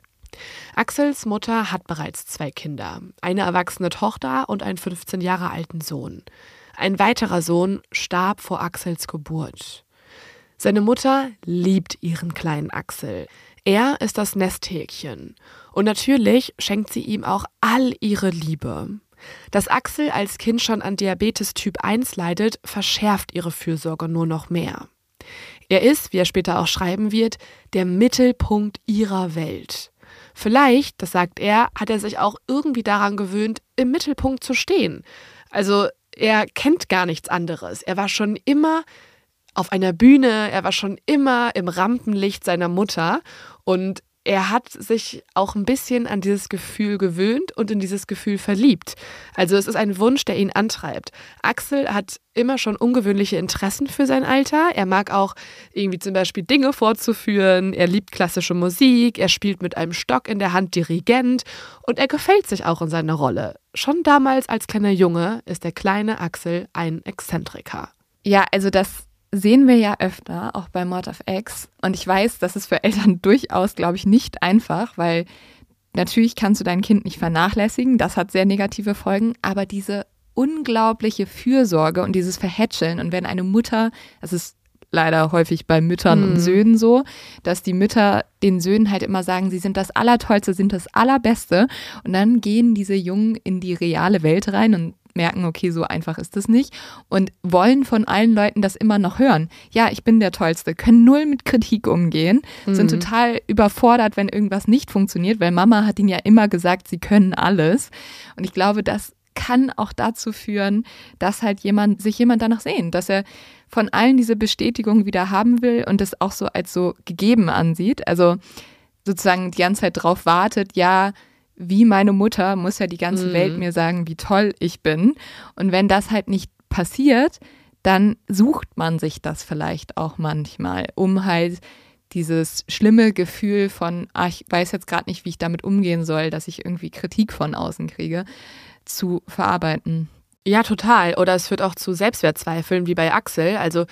Axels Mutter hat bereits 2 Kinder, eine erwachsene Tochter und einen 15 Jahre alten Sohn. Ein weiterer Sohn starb vor Axels Geburt. Seine Mutter liebt ihren kleinen Axel. Er ist das Nesthäkchen. Und natürlich schenkt sie ihm auch all ihre Liebe. Dass Axel als Kind schon an Diabetes Typ 1 leidet, verschärft ihre Fürsorge nur noch mehr. Er ist, wie er später auch schreiben wird, der Mittelpunkt ihrer Welt. Vielleicht, das sagt er, hat er sich auch irgendwie daran gewöhnt, im Mittelpunkt zu stehen. Also er kennt gar nichts anderes. Er war schon immer auf einer Bühne, er war schon immer im Rampenlicht seiner Mutter und er hat sich auch ein bisschen an dieses Gefühl gewöhnt und in dieses Gefühl verliebt. Also es ist ein Wunsch, der ihn antreibt. Axel hat immer schon ungewöhnliche Interessen für sein Alter. Er mag auch irgendwie zum Beispiel Dinge vorzuführen. Er liebt klassische Musik. Er spielt mit einem Stock in der Hand Dirigent. Und er gefällt sich auch in seiner Rolle. Schon damals als kleiner Junge ist der kleine Axel ein Exzentriker. Ja, also das sehen wir ja öfter, auch bei Mord of X. Und ich weiß, das ist für Eltern durchaus, glaube ich, nicht einfach, weil natürlich kannst du dein Kind nicht vernachlässigen. Das hat sehr negative Folgen. Aber diese unglaubliche Fürsorge und dieses Verhätscheln und wenn eine Mutter, das ist leider häufig bei Müttern und Söhnen so, dass die Mütter den Söhnen halt immer sagen, sie sind das Allertollste, sind das Allerbeste. Und dann gehen diese Jungen in die reale Welt rein und merken, okay, so einfach ist es nicht und wollen von allen Leuten das immer noch hören. Ja, ich bin der Tollste, können null mit Kritik umgehen, sind total überfordert, wenn irgendwas nicht funktioniert, weil Mama hat ihnen ja immer gesagt, sie können alles. Und ich glaube, das kann auch dazu führen, dass halt sich jemand danach sehnt, dass er von allen diese Bestätigung wieder haben will und das auch so als so gegeben ansieht. Also sozusagen die ganze Zeit drauf wartet, ja, wie meine Mutter muss ja die ganze Welt mir sagen, wie toll ich bin. Und wenn das halt nicht passiert, dann sucht man sich das vielleicht auch manchmal, um halt dieses schlimme Gefühl von, ich weiß jetzt gerade nicht, wie ich damit umgehen soll, dass ich irgendwie Kritik von außen kriege, zu verarbeiten. Ja, total. Oder es führt auch zu Selbstwertzweifeln, wie bei Axel. Also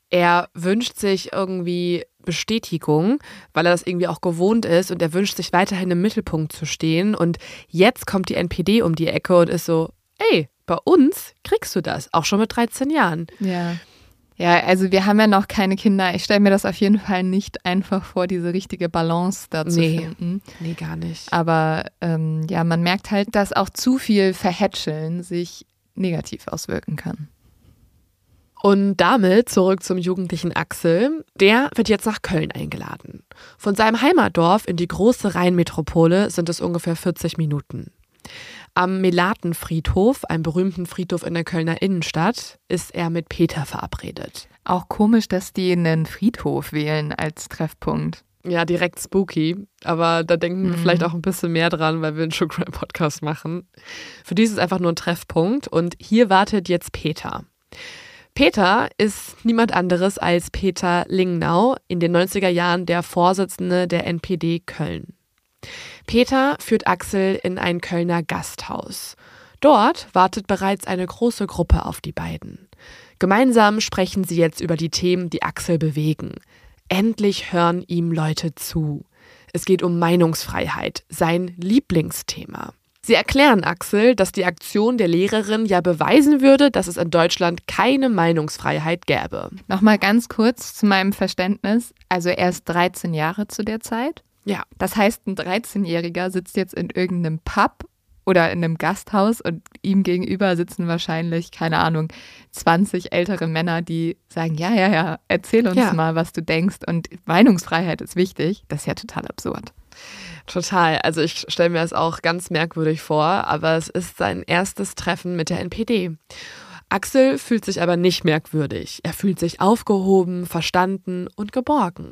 er wünscht sich irgendwie Bestätigung, weil er das irgendwie auch gewohnt ist und er wünscht sich weiterhin im Mittelpunkt zu stehen. Und jetzt kommt die NPD um die Ecke und ist so, ey, bei uns kriegst du das, auch schon mit 13 Jahren. Ja, also wir haben ja noch keine Kinder. Ich stelle mir das auf jeden Fall nicht einfach vor, diese richtige Balance da zu finden. Nee, gar nicht. Aber ja, man merkt halt, dass auch zu viel Verhätscheln sich negativ auswirken kann. Und damit zurück zum jugendlichen Axel. Der wird jetzt nach Köln eingeladen. Von seinem Heimatdorf in die große Rheinmetropole sind es ungefähr 40 Minuten. Am Melatenfriedhof, einem berühmten Friedhof in der Kölner Innenstadt, ist er mit Peter verabredet. Auch komisch, dass die einen Friedhof wählen als Treffpunkt. Ja, direkt spooky, aber da denken wir vielleicht auch ein bisschen mehr dran, weil wir einen True Crime Podcast machen. Für die ist es einfach nur ein Treffpunkt und hier wartet jetzt Peter. Peter ist niemand anderes als Peter Lingnau, in den 90er Jahren der Vorsitzende der NPD Köln. Peter führt Axel in ein Kölner Gasthaus. Dort wartet bereits eine große Gruppe auf die beiden. Gemeinsam sprechen sie jetzt über die Themen, die Axel bewegen. Endlich hören ihm Leute zu. Es geht um Meinungsfreiheit, sein Lieblingsthema. Sie erklären Axel, dass die Aktion der Lehrerin ja beweisen würde, dass es in Deutschland keine Meinungsfreiheit gäbe. Nochmal ganz kurz zu meinem Verständnis. Also er ist 13 Jahre zu der Zeit. Ja. Das heißt, ein 13-Jähriger sitzt jetzt in irgendeinem Pub oder in einem Gasthaus und ihm gegenüber sitzen wahrscheinlich, keine Ahnung, 20 ältere Männer, die sagen, ja, erzähl uns mal, was du denkst und Meinungsfreiheit ist wichtig. Das ist ja total absurd. Total. Also ich stelle mir das auch ganz merkwürdig vor, aber es ist sein erstes Treffen mit der NPD. Axel fühlt sich aber nicht merkwürdig. Er fühlt sich aufgehoben, verstanden und geborgen.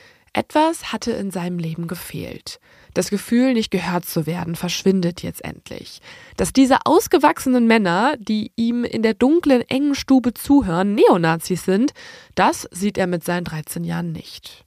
Etwas hatte in seinem Leben gefehlt. Das Gefühl, nicht gehört zu werden, verschwindet jetzt endlich. Dass diese ausgewachsenen Männer, die ihm in der dunklen, engen Stube zuhören, Neonazis sind, das sieht er mit seinen 13 Jahren nicht.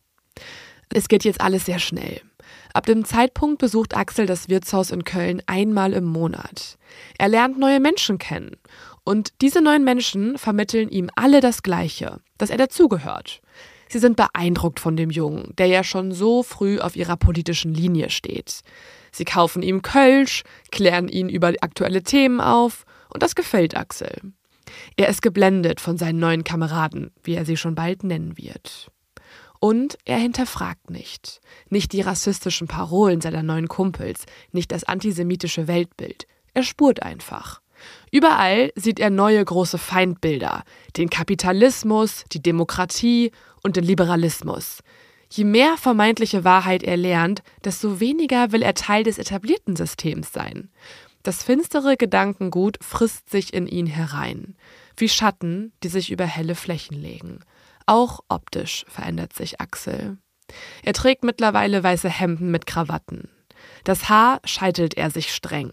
Es geht jetzt alles sehr schnell. Ab dem Zeitpunkt besucht Axel das Wirtshaus in Köln einmal im Monat. Er lernt neue Menschen kennen. Und diese neuen Menschen vermitteln ihm alle das Gleiche, dass er dazugehört. Sie sind beeindruckt von dem Jungen, der ja schon so früh auf ihrer politischen Linie steht. Sie kaufen ihm Kölsch, klären ihn über aktuelle Themen auf und das gefällt Axel. Er ist geblendet von seinen neuen Kameraden, wie er sie schon bald nennen wird. Und er hinterfragt nicht. Nicht die rassistischen Parolen seiner neuen Kumpels, nicht das antisemitische Weltbild. Er spurt einfach. Überall sieht er neue große Feindbilder. Den Kapitalismus, die Demokratie und den Liberalismus. Je mehr vermeintliche Wahrheit er lernt, desto weniger will er Teil des etablierten Systems sein. Das finstere Gedankengut frisst sich in ihn herein, wie Schatten, die sich über helle Flächen legen. Auch optisch verändert sich Axel. Er trägt mittlerweile weiße Hemden mit Krawatten. Das Haar scheitelt er sich streng.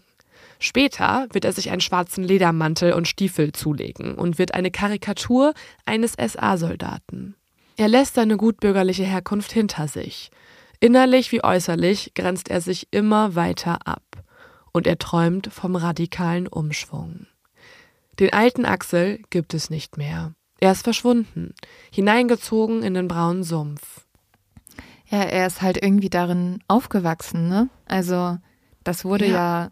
Später wird er sich einen schwarzen Ledermantel und Stiefel zulegen und wird eine Karikatur eines SA-Soldaten. Er lässt seine gutbürgerliche Herkunft hinter sich. Innerlich wie äußerlich grenzt er sich immer weiter ab. Und er träumt vom radikalen Umschwung. Den alten Axel gibt es nicht mehr. Er ist verschwunden, hineingezogen in den braunen Sumpf. Ja, er ist halt irgendwie darin aufgewachsen, ne? Also das wurde ja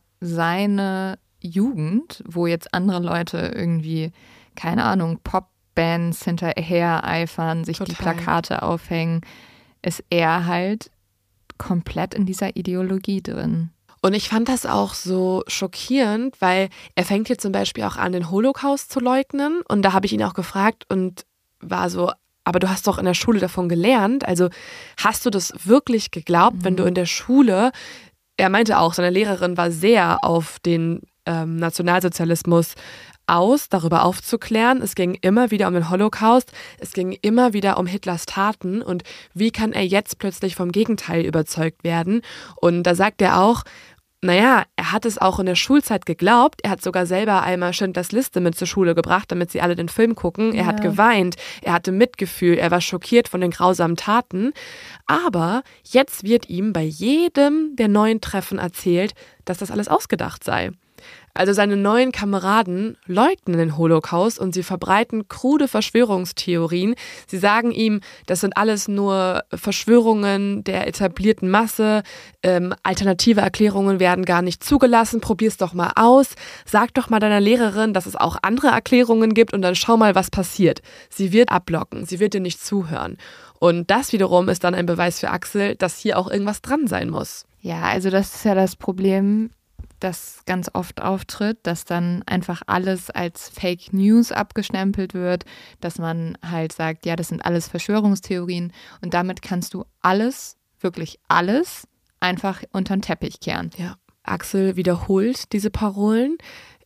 seine Jugend, wo jetzt andere Leute irgendwie, keine Ahnung, Popbands hinterher eifern, sich die Plakate aufhängen, ist er halt komplett in dieser Ideologie drin. Und ich fand das auch so schockierend, weil er fängt hier zum Beispiel auch an, den Holocaust zu leugnen. Und da habe ich ihn auch gefragt und war so, aber du hast doch in der Schule davon gelernt. Also hast du das wirklich geglaubt, wenn du in der Schule, er meinte auch, seine Lehrerin war sehr auf den Nationalsozialismus aus, darüber aufzuklären. Es ging immer wieder um den Holocaust, es ging immer wieder um Hitlers Taten und wie kann er jetzt plötzlich vom Gegenteil überzeugt werden? Und da sagt er auch, naja, er hat es auch in der Schulzeit geglaubt. Er hat sogar selber einmal Schindlers Liste mit zur Schule gebracht, damit sie alle den Film gucken. Er hat geweint, er hatte Mitgefühl, er war schockiert von den grausamen Taten. Aber jetzt wird ihm bei jedem der neuen Treffen erzählt, dass das alles ausgedacht sei. Also seine neuen Kameraden leugnen den Holocaust und sie verbreiten krude Verschwörungstheorien. Sie sagen ihm, das sind alles nur Verschwörungen der etablierten Masse, alternative Erklärungen werden gar nicht zugelassen, probier's doch mal aus, sag doch mal deiner Lehrerin, dass es auch andere Erklärungen gibt und dann schau mal, was passiert. Sie wird abblocken, sie wird dir nicht zuhören. Und das wiederum ist dann ein Beweis für Axel, dass hier auch irgendwas dran sein muss. Ja, also das ist ja das Problem, das ganz oft auftritt, dass dann einfach alles als Fake News abgestempelt wird, dass man halt sagt, ja, das sind alles Verschwörungstheorien und damit kannst du alles, wirklich alles, einfach unter den Teppich kehren. Ja, Axel wiederholt diese Parolen.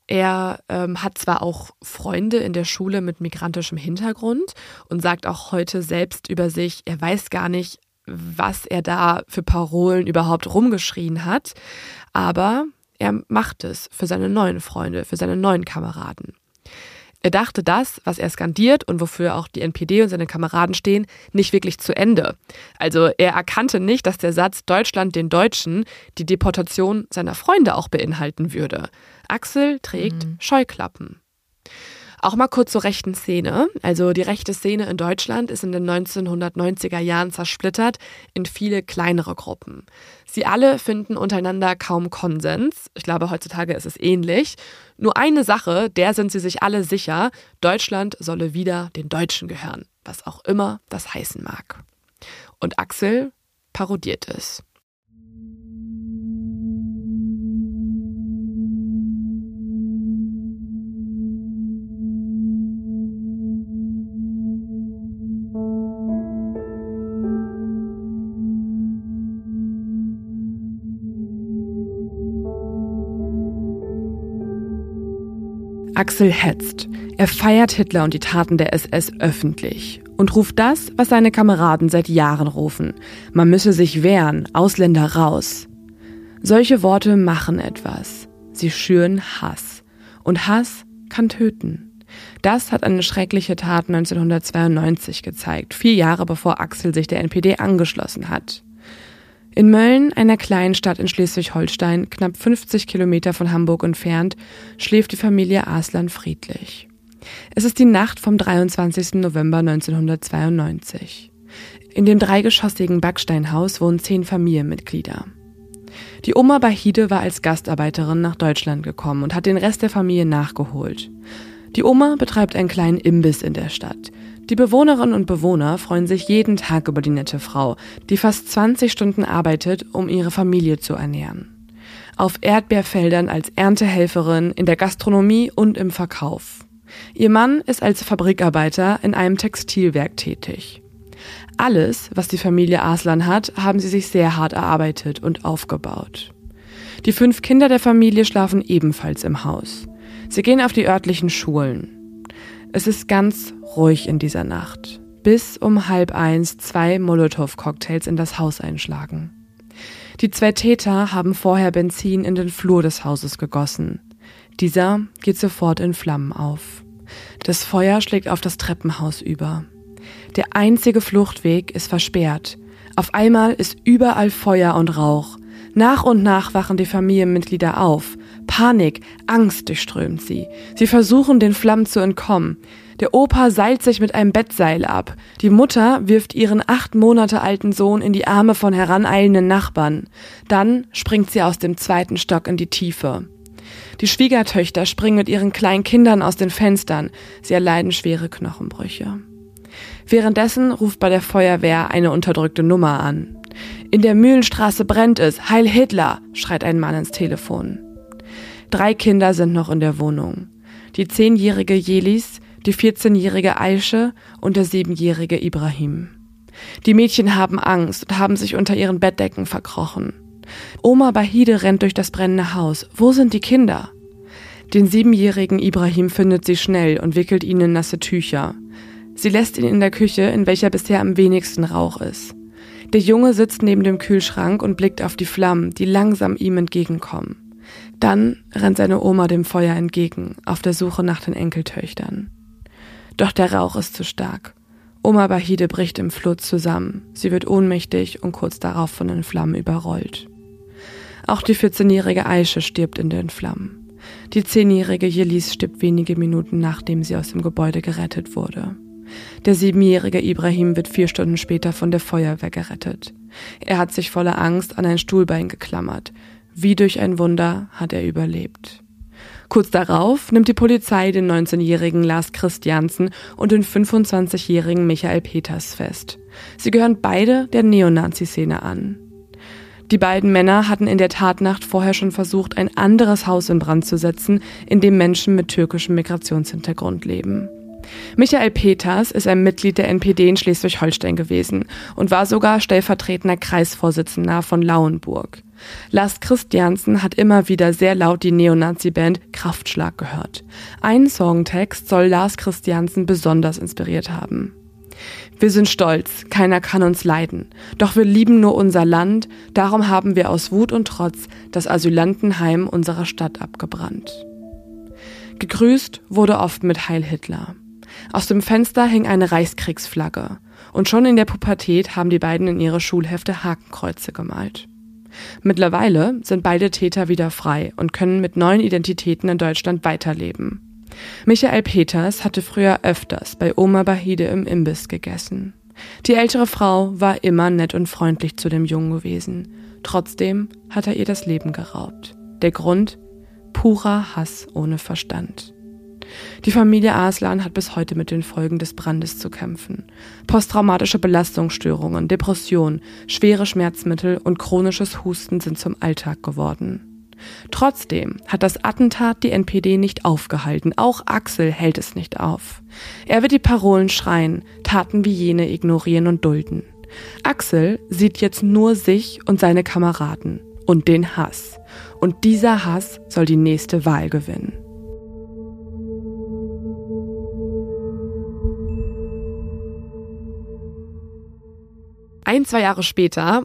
Er hat zwar auch Freunde in der Schule mit migrantischem Hintergrund und sagt auch heute selbst über sich, er weiß gar nicht, was er da für Parolen überhaupt rumgeschrien hat, aber er macht es für seine neuen Freunde, für seine neuen Kameraden. Er dachte das, was er skandiert und wofür auch die NPD und seine Kameraden stehen, nicht wirklich zu Ende. Also er erkannte nicht, dass der Satz Deutschland den Deutschen die Deportation seiner Freunde auch beinhalten würde. Axel trägt Scheuklappen. Auch mal kurz zur rechten Szene. Also die rechte Szene in Deutschland ist in den 1990er Jahren zersplittert in viele kleinere Gruppen. Sie alle finden untereinander kaum Konsens. Ich glaube, heutzutage ist es ähnlich. Nur eine Sache, der sind sie sich alle sicher: Deutschland solle wieder den Deutschen gehören, was auch immer das heißen mag. Und Axel parodiert es. Axel hetzt. Er feiert Hitler und die Taten der SS öffentlich und ruft das, was seine Kameraden seit Jahren rufen: Man müsse sich wehren, Ausländer raus. Solche Worte machen etwas. Sie schüren Hass. Und Hass kann töten. Das hat eine schreckliche Tat 1992 gezeigt, 4 Jahre bevor Axel sich der NPD angeschlossen hat. In Mölln, einer kleinen Stadt in Schleswig-Holstein, knapp 50 Kilometer von Hamburg entfernt, schläft die Familie Aslan friedlich. Es ist die Nacht vom 23. November 1992. In dem 3-geschossigen Backsteinhaus wohnen 10 Familienmitglieder. Die Oma Bahide war als Gastarbeiterin nach Deutschland gekommen und hat den Rest der Familie nachgeholt. Die Oma betreibt einen kleinen Imbiss in der Stadt. Die Bewohnerinnen und Bewohner freuen sich jeden Tag über die nette Frau, die fast 20 Stunden arbeitet, um ihre Familie zu ernähren. Auf Erdbeerfeldern als Erntehelferin, in der Gastronomie und im Verkauf. Ihr Mann ist als Fabrikarbeiter in einem Textilwerk tätig. Alles, was die Familie Aslan hat, haben sie sich sehr hart erarbeitet und aufgebaut. Die 5 Kinder der Familie schlafen ebenfalls im Haus. Sie gehen auf die örtlichen Schulen. Es ist ganz ruhig in dieser Nacht, bis um 12:30 2 Molotow-Cocktails in das Haus einschlagen. Die 2 Täter haben vorher Benzin in den Flur des Hauses gegossen. Dieser geht sofort in Flammen auf. Das Feuer schlägt auf das Treppenhaus über. Der einzige Fluchtweg ist versperrt. Auf einmal ist überall Feuer und Rauch. Nach und nach wachen die Familienmitglieder auf. Panik, Angst durchströmt sie. Sie versuchen, den Flammen zu entkommen. Der Opa seilt sich mit einem Bettseil ab. Die Mutter wirft ihren 8 Monate alten Sohn in die Arme von heraneilenden Nachbarn. Dann springt sie aus dem 2. Stock in die Tiefe. Die Schwiegertöchter springen mit ihren kleinen Kindern aus den Fenstern. Sie erleiden schwere Knochenbrüche. Währenddessen ruft bei der Feuerwehr eine unterdrückte Nummer an. In der Mühlenstraße brennt es. Heil Hitler, schreit ein Mann ins Telefon. 3 Kinder sind noch in der Wohnung. Die 10-jährige Jelis, die 14-jährige Aische und der 7-jährige Ibrahim. Die Mädchen haben Angst und haben sich unter ihren Bettdecken verkrochen. Oma Bahide rennt durch das brennende Haus. Wo sind die Kinder? Den 7-jährigen Ibrahim findet sie schnell und wickelt ihn in nasse Tücher. Sie lässt ihn in der Küche, in welcher bisher am wenigsten Rauch ist. Der Junge sitzt neben dem Kühlschrank und blickt auf die Flammen, die langsam ihm entgegenkommen. Dann rennt seine Oma dem Feuer entgegen, auf der Suche nach den Enkeltöchtern. Doch der Rauch ist zu stark. Oma Bahide bricht im Flur zusammen. Sie wird ohnmächtig und kurz darauf von den Flammen überrollt. Auch die 14-jährige Aische stirbt in den Flammen. Die 10-jährige Jelis stirbt wenige Minuten, nachdem sie aus dem Gebäude gerettet wurde. Der 7-jährige Ibrahim wird 4 Stunden später von der Feuerwehr gerettet. Er hat sich voller Angst an ein Stuhlbein geklammert. Wie durch ein Wunder hat er überlebt. Kurz darauf nimmt die Polizei den 19-jährigen Lars Christiansen und den 25-jährigen Michael Peters fest. Sie gehören beide der Neonazi-Szene an. Die beiden Männer hatten in der Tatnacht vorher schon versucht, ein anderes Haus in Brand zu setzen, in dem Menschen mit türkischem Migrationshintergrund leben. Michael Peters ist ein Mitglied der NPD in Schleswig-Holstein gewesen und war sogar stellvertretender Kreisvorsitzender von Lauenburg. Lars Christiansen hat immer wieder sehr laut die Neonazi-Band Kraftschlag gehört. Ein Songtext soll Lars Christiansen besonders inspiriert haben. Wir sind stolz, keiner kann uns leiden. Doch wir lieben nur unser Land, darum haben wir aus Wut und Trotz das Asylantenheim unserer Stadt abgebrannt. Gegrüßt wurde oft mit Heil Hitler. Aus dem Fenster hing eine Reichskriegsflagge. Und schon in der Pubertät haben die beiden in ihre Schulhefte Hakenkreuze gemalt. Mittlerweile sind beide Täter wieder frei und können mit neuen Identitäten in Deutschland weiterleben. Michael Peters hatte früher öfters bei Oma Bahide im Imbiss gegessen. Die ältere Frau war immer nett und freundlich zu dem Jungen gewesen. Trotzdem hat er ihr das Leben geraubt. Der Grund? Purer Hass ohne Verstand. Die Familie Arslan hat bis heute mit den Folgen des Brandes zu kämpfen. Posttraumatische Belastungsstörungen, Depression, schwere Schmerzmittel und chronisches Husten sind zum Alltag geworden. Trotzdem hat das Attentat die NPD nicht aufgehalten. Auch Axel hält es nicht auf. Er wird die Parolen schreien, Taten wie jene ignorieren und dulden. Axel sieht jetzt nur sich und seine Kameraden und den Hass. Und dieser Hass soll die nächste Wahl gewinnen. Ein, 2 Jahre später,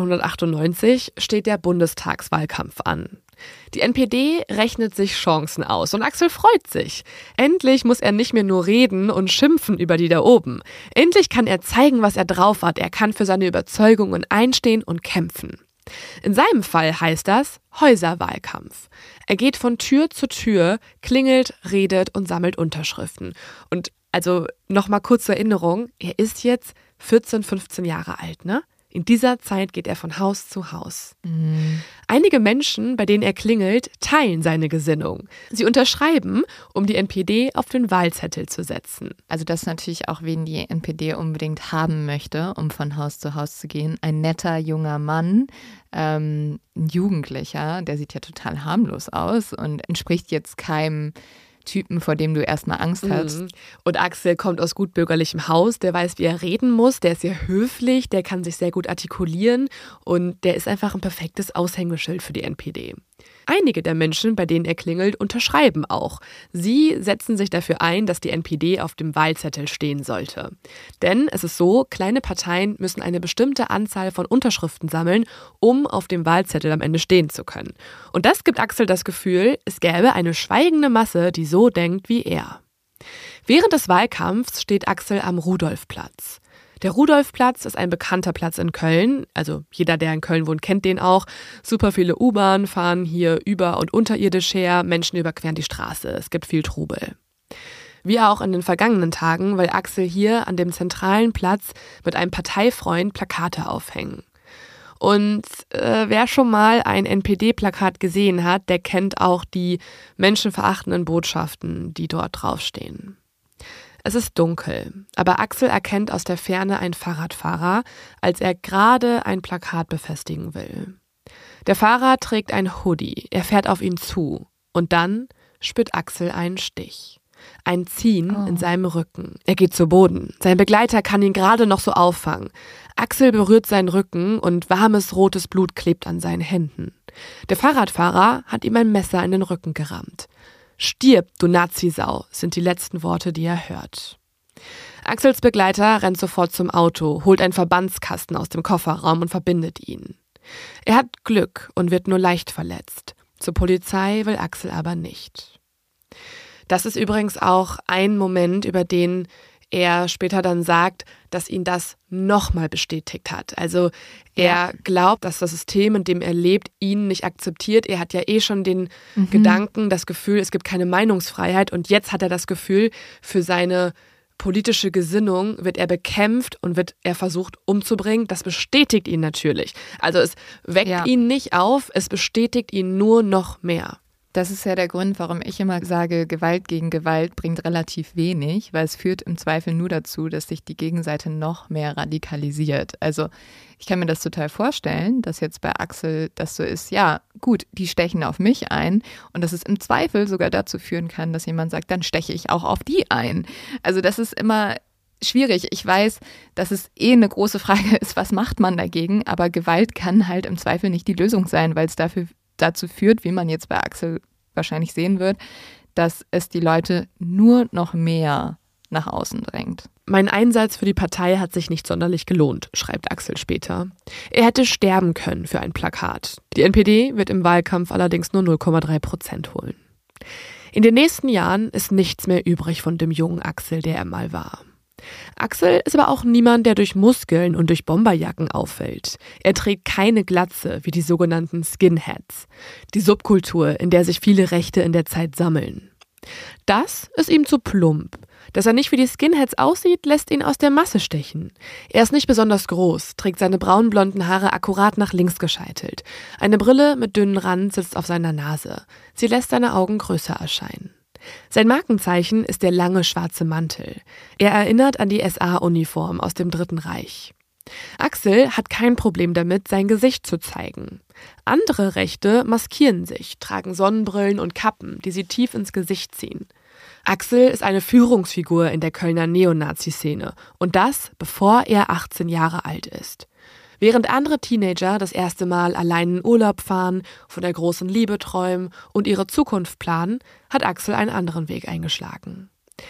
1998, steht der Bundestagswahlkampf an. Die NPD rechnet sich Chancen aus und Axel freut sich. Endlich muss er nicht mehr nur reden und schimpfen über die da oben. Endlich kann er zeigen, was er drauf hat. Er kann für seine Überzeugungen einstehen und kämpfen. In seinem Fall heißt das Häuserwahlkampf. Er geht von Tür zu Tür, klingelt, redet und sammelt Unterschriften. Und also nochmal kurz zur Erinnerung, er ist jetzt 14, 15 Jahre alt, ne? In dieser Zeit geht er von Haus zu Haus. Einige Menschen, bei denen er klingelt, teilen seine Gesinnung. Sie unterschreiben, um die NPD auf den Wahlzettel zu setzen. Also das ist natürlich auch, wen die NPD unbedingt haben möchte, um von Haus zu Haus zu gehen. Ein netter junger Mann, ein Jugendlicher, der sieht ja total harmlos aus und entspricht jetzt keinem Typen, vor dem du erstmal Angst hast. Und Axel kommt aus gutbürgerlichem Haus, der weiß, wie er reden muss, der ist sehr höflich, der kann sich sehr gut artikulieren und der ist einfach ein perfektes Aushängeschild für die NPD. Einige der Menschen, bei denen er klingelt, unterschreiben auch. Sie setzen sich dafür ein, dass die NPD auf dem Wahlzettel stehen sollte. Denn es ist so, kleine Parteien müssen eine bestimmte Anzahl von Unterschriften sammeln, um auf dem Wahlzettel am Ende stehen zu können. Und das gibt Axel das Gefühl, es gäbe eine schweigende Masse, die so denkt wie er. Während des Wahlkampfs steht Axel am Rudolfplatz. Der Rudolfplatz ist ein bekannter Platz in Köln, also jeder, der in Köln wohnt, kennt den auch. Super viele U-Bahnen fahren hier über- und unterirdisch her, Menschen überqueren die Straße, es gibt viel Trubel. Wie auch in den vergangenen Tagen, weil Axel hier an dem zentralen Platz mit einem Parteifreund Plakate aufhängen. Und wer schon mal ein NPD-Plakat gesehen hat, der kennt auch die menschenverachtenden Botschaften, die dort draufstehen. Es ist dunkel, aber Axel erkennt aus der Ferne einen Fahrradfahrer, als er gerade ein Plakat befestigen will. Der Fahrer trägt ein Hoodie, er fährt auf ihn zu und dann spürt Axel einen Stich. Ein Ziehen in seinem Rücken. Er geht zu Boden. Sein Begleiter kann ihn gerade noch so auffangen. Axel berührt seinen Rücken und warmes rotes Blut klebt an seinen Händen. Der Fahrradfahrer hat ihm ein Messer in den Rücken gerammt. »Stirb, du Nazisau«, sind die letzten Worte, die er hört. Axels Begleiter rennt sofort zum Auto, holt einen Verbandskasten aus dem Kofferraum und verbindet ihn. Er hat Glück und wird nur leicht verletzt. Zur Polizei will Axel aber nicht. Das ist übrigens auch ein Moment, über den er später dann sagt, dass ihn das nochmal bestätigt hat. Also er glaubt, dass das System, in dem er lebt, ihn nicht akzeptiert. Er hat ja eh schon den Gedanken, das Gefühl, es gibt keine Meinungsfreiheit. Und jetzt hat er das Gefühl, für seine politische Gesinnung wird er bekämpft und wird er versucht umzubringen. Das bestätigt ihn natürlich. Also es weckt ihn nicht auf, es bestätigt ihn nur noch mehr. Das ist ja der Grund, warum ich immer sage, Gewalt gegen Gewalt bringt relativ wenig, weil es führt im Zweifel nur dazu, dass sich die Gegenseite noch mehr radikalisiert. Also ich kann mir das total vorstellen, dass jetzt bei Axel das so ist, ja gut, die stechen auf mich ein und dass es im Zweifel sogar dazu führen kann, dass jemand sagt, dann steche ich auch auf die ein. Also das ist immer schwierig. Ich weiß, dass es eine große Frage ist, was macht man dagegen, aber Gewalt kann halt im Zweifel nicht die Lösung sein, weil es dazu führt, wie man jetzt bei Axel wahrscheinlich sehen wird, dass es die Leute nur noch mehr nach außen drängt. Mein Einsatz für die Partei hat sich nicht sonderlich gelohnt, schreibt Axel später. Er hätte sterben können für ein Plakat. Die NPD wird im Wahlkampf allerdings nur 0,3% holen. In den nächsten Jahren ist nichts mehr übrig von dem jungen Axel, der er mal war. Axel ist aber auch niemand, der durch Muskeln und durch Bomberjacken auffällt. Er trägt keine Glatze wie die sogenannten Skinheads, die Subkultur, in der sich viele Rechte in der Zeit sammeln. Das ist ihm zu plump. Dass er nicht wie die Skinheads aussieht, lässt ihn aus der Masse stechen. Er ist nicht besonders groß, trägt seine braunblonden Haare akkurat nach links gescheitelt. Eine Brille mit dünnen Rand sitzt auf seiner Nase. Sie lässt seine Augen größer erscheinen. Sein Markenzeichen ist der lange schwarze Mantel. Er erinnert an die SA-Uniform aus dem Dritten Reich. Axel hat kein Problem damit, sein Gesicht zu zeigen. Andere Rechte maskieren sich, tragen Sonnenbrillen und Kappen, die sie tief ins Gesicht ziehen. Axel ist eine Führungsfigur in der Kölner Neonazi-Szene und das, bevor er 18 Jahre alt ist. Während andere Teenager das erste Mal allein in Urlaub fahren, von der großen Liebe träumen und ihre Zukunft planen, hat Axel einen anderen Weg eingeschlagen.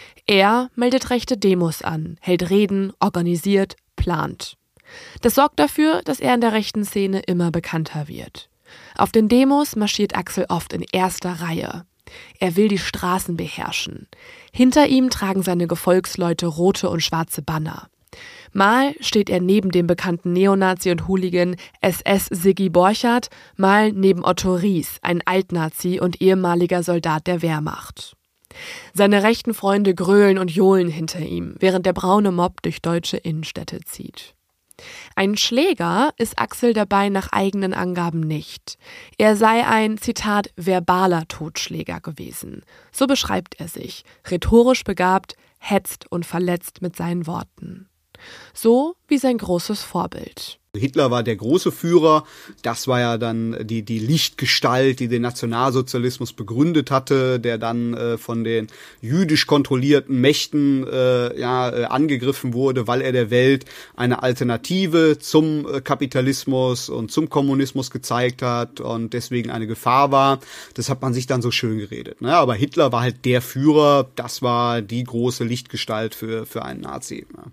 Er meldet rechte Demos an, hält Reden, organisiert, plant. Das sorgt dafür, dass er in der rechten Szene immer bekannter wird. Auf den Demos marschiert Axel oft in erster Reihe. Er will die Straßen beherrschen. Hinter ihm tragen seine Gefolgsleute rote und schwarze Banner. Mal steht er neben dem bekannten Neonazi und Hooligan SS Siggi Borchardt, mal neben Otto Ries, ein Altnazi und ehemaliger Soldat der Wehrmacht. Seine rechten Freunde grölen und johlen hinter ihm, während der braune Mob durch deutsche Innenstädte zieht. Ein Schläger ist Axel dabei nach eigenen Angaben nicht. Er sei ein, Zitat, verbaler Totschläger gewesen. So beschreibt er sich, rhetorisch begabt, hetzt und verletzt mit seinen Worten. So wie sein großes Vorbild. Hitler war der große Führer, das war ja dann die Lichtgestalt, die den Nationalsozialismus begründet hatte, der dann von den jüdisch kontrollierten Mächten angegriffen wurde, weil er der Welt eine Alternative zum Kapitalismus und zum Kommunismus gezeigt hat und deswegen eine Gefahr war. Das hat man sich dann so schön geredet. Ne? Aber Hitler war halt der Führer, das war die große Lichtgestalt für einen Nazi. Ne?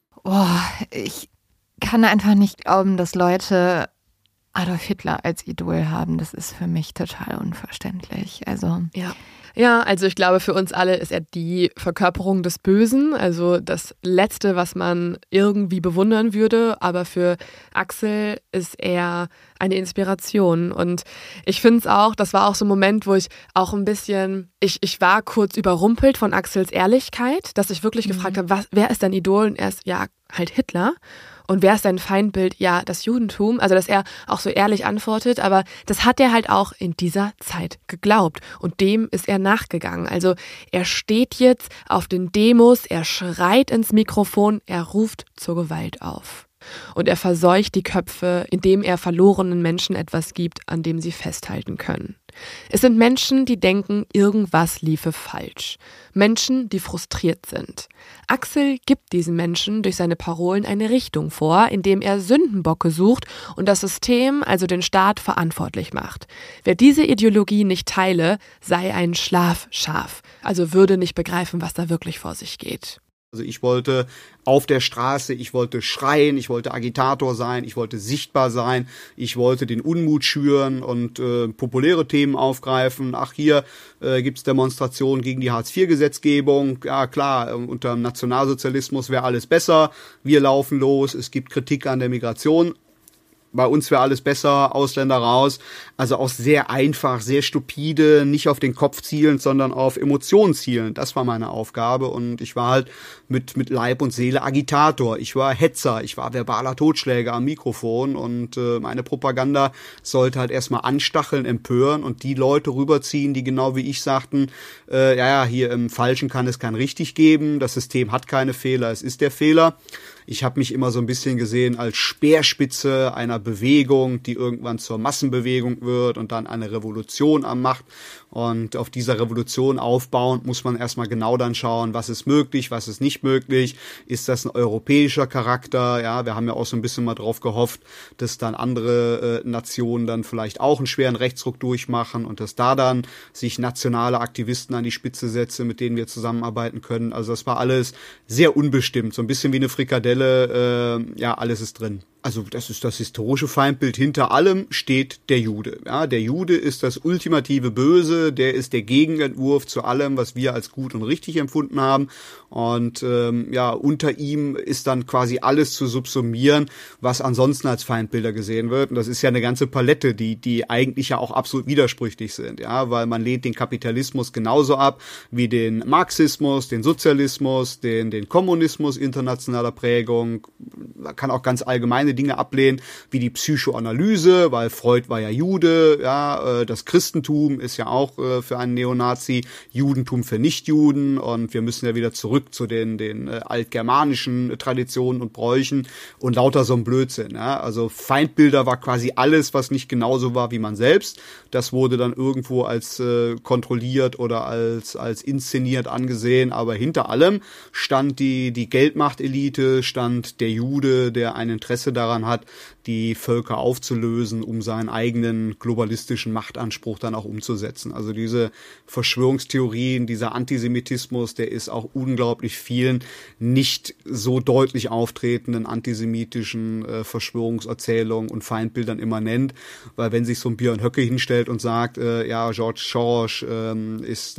Ich kann einfach nicht glauben, dass Leute Adolf Hitler als Idol haben. Das ist für mich total unverständlich. Also Ja, also ich glaube, für uns alle ist er die Verkörperung des Bösen, also das Letzte, was man irgendwie bewundern würde, aber für Axel ist er eine Inspiration und ich finde es auch, das war auch so ein Moment, wo ich auch ein bisschen, ich war kurz überrumpelt von Axels Ehrlichkeit, dass ich wirklich gefragt habe, wer ist dein Idol? Und er ist, ja, halt Hitler. Und wer ist sein Feindbild? Ja, das Judentum. Also, dass er auch so ehrlich antwortet. Aber das hat er halt auch in dieser Zeit geglaubt. Und dem ist er nachgegangen. Also, er steht jetzt auf den Demos, er schreit ins Mikrofon, er ruft zur Gewalt auf. Und er verseucht die Köpfe, indem er verlorenen Menschen etwas gibt, an dem sie festhalten können. Es sind Menschen, die denken, irgendwas liefe falsch. Menschen, die frustriert sind. Axel gibt diesen Menschen durch seine Parolen eine Richtung vor, indem er Sündenbocke sucht und das System, also den Staat, verantwortlich macht. Wer diese Ideologie nicht teile, sei ein Schlafschaf, also würde nicht begreifen, was da wirklich vor sich geht. Also ich wollte auf der Straße, ich wollte schreien, ich wollte Agitator sein, ich wollte sichtbar sein, ich wollte den Unmut schüren und populäre Themen aufgreifen. Ach, hier gibt's Demonstrationen gegen die Hartz-IV-Gesetzgebung. Ja klar, unter dem Nationalsozialismus wäre alles besser. Wir laufen los, es gibt Kritik an der Migration. Bei uns wäre alles besser, Ausländer raus. Also auch sehr einfach, sehr stupide, nicht auf den Kopf zielend, sondern auf Emotionen zielend. Das war meine Aufgabe und ich war halt mit Leib und Seele Agitator. Ich war Hetzer, ich war verbaler Totschläger am Mikrofon und meine Propaganda sollte halt erstmal anstacheln, empören und die Leute rüberziehen, die genau wie ich sagten, hier im Falschen kann es kein Richtig geben, das System hat keine Fehler, es ist der Fehler. Ich habe mich immer so ein bisschen gesehen als Speerspitze einer Bewegung, die irgendwann zur Massenbewegung wird und dann eine Revolution am Macht. Und auf dieser Revolution aufbauend muss man erstmal genau dann schauen, was ist möglich, was ist nicht möglich. Ist das ein europäischer Charakter? Ja, wir haben ja auch so ein bisschen mal drauf gehofft, dass dann andere Nationen dann vielleicht auch einen schweren Rechtsruck durchmachen und dass da dann sich nationale Aktivisten an die Spitze setzen, mit denen wir zusammenarbeiten können. Also das war alles sehr unbestimmt, so ein bisschen wie eine Frikadelle, alles ist drin. Also das ist das historische Feindbild. Hinter allem steht der Jude. Ja, der Jude ist das ultimative Böse, der ist der Gegenentwurf zu allem, was wir als gut und richtig empfunden haben. Und unter ihm ist dann quasi alles zu subsumieren, was ansonsten als Feindbilder gesehen wird. Und das ist ja eine ganze Palette, die eigentlich ja auch absolut widersprüchlich sind. Ja, weil man lehnt den Kapitalismus genauso ab wie den Marxismus, den Sozialismus, den Kommunismus internationaler Prägung. Man kann auch ganz allgemeine Dinge ablehnen, wie die Psychoanalyse, weil Freud war ja Jude, ja, das Christentum ist ja auch für einen Neonazi, Judentum für Nichtjuden, und wir müssen ja wieder zurück zu den altgermanischen Traditionen und Bräuchen und lauter so ein Blödsinn. Ja. Also Feindbilder war quasi alles, was nicht genauso war wie man selbst. Das wurde dann irgendwo als kontrolliert oder als inszeniert angesehen, aber hinter allem stand die Geldmachtelite, stand der Jude, der ein Interesse daran hat, die Völker aufzulösen, um seinen eigenen globalistischen Machtanspruch dann auch umzusetzen. Also diese Verschwörungstheorien, dieser Antisemitismus, der ist auch unglaublich vielen nicht so deutlich auftretenden antisemitischen Verschwörungserzählungen und Feindbildern immanent, weil wenn sich so ein Björn Höcke hinstellt und sagt, George Soros ist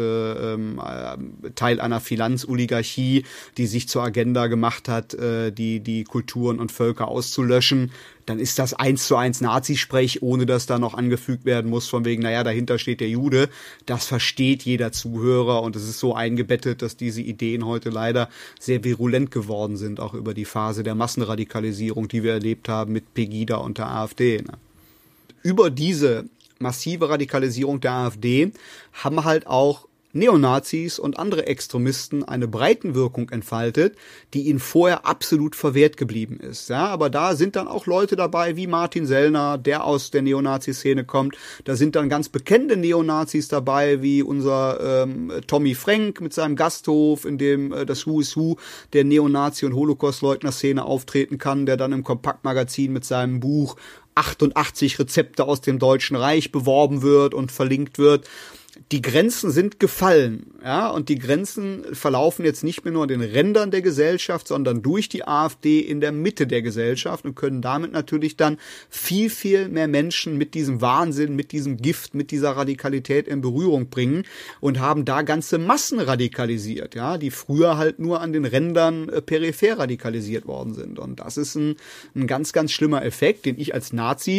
Teil einer Finanzoligarchie, die sich zur Agenda gemacht hat, die Kulturen und Völker auszulöschen, dann ist das 1:1 Nazisprech, ohne dass da noch angefügt werden muss, von wegen, dahinter steht der Jude. Das versteht jeder Zuhörer, und es ist so eingebettet, dass diese Ideen heute leider sehr virulent geworden sind, auch über die Phase der Massenradikalisierung, die wir erlebt haben mit Pegida und der AfD. Ne? Über diese massive Radikalisierung der AfD haben halt auch Neonazis und andere Extremisten eine Breitenwirkung entfaltet, die ihnen vorher absolut verwehrt geblieben ist. Ja, aber da sind dann auch Leute dabei wie Martin Sellner, der aus der Neonazi-Szene kommt. Da sind dann ganz bekannte Neonazis dabei, wie unser Tommy Frank mit seinem Gasthof, in dem das Who is Who der Neonazi- und Holocaustleugner-Szene auftreten kann, der dann im Kompaktmagazin mit seinem Buch 88 Rezepte aus dem Deutschen Reich beworben wird und verlinkt wird. Die Grenzen sind gefallen, ja, und die Grenzen verlaufen jetzt nicht mehr nur an den Rändern der Gesellschaft, sondern durch die AfD in der Mitte der Gesellschaft und können damit natürlich dann viel, viel mehr Menschen mit diesem Wahnsinn, mit diesem Gift, mit dieser Radikalität in Berührung bringen und haben da ganze Massen radikalisiert, ja, die früher halt nur an den Rändern peripher radikalisiert worden sind. Und das ist ein ganz, ganz schlimmer Effekt, den ich als Nazi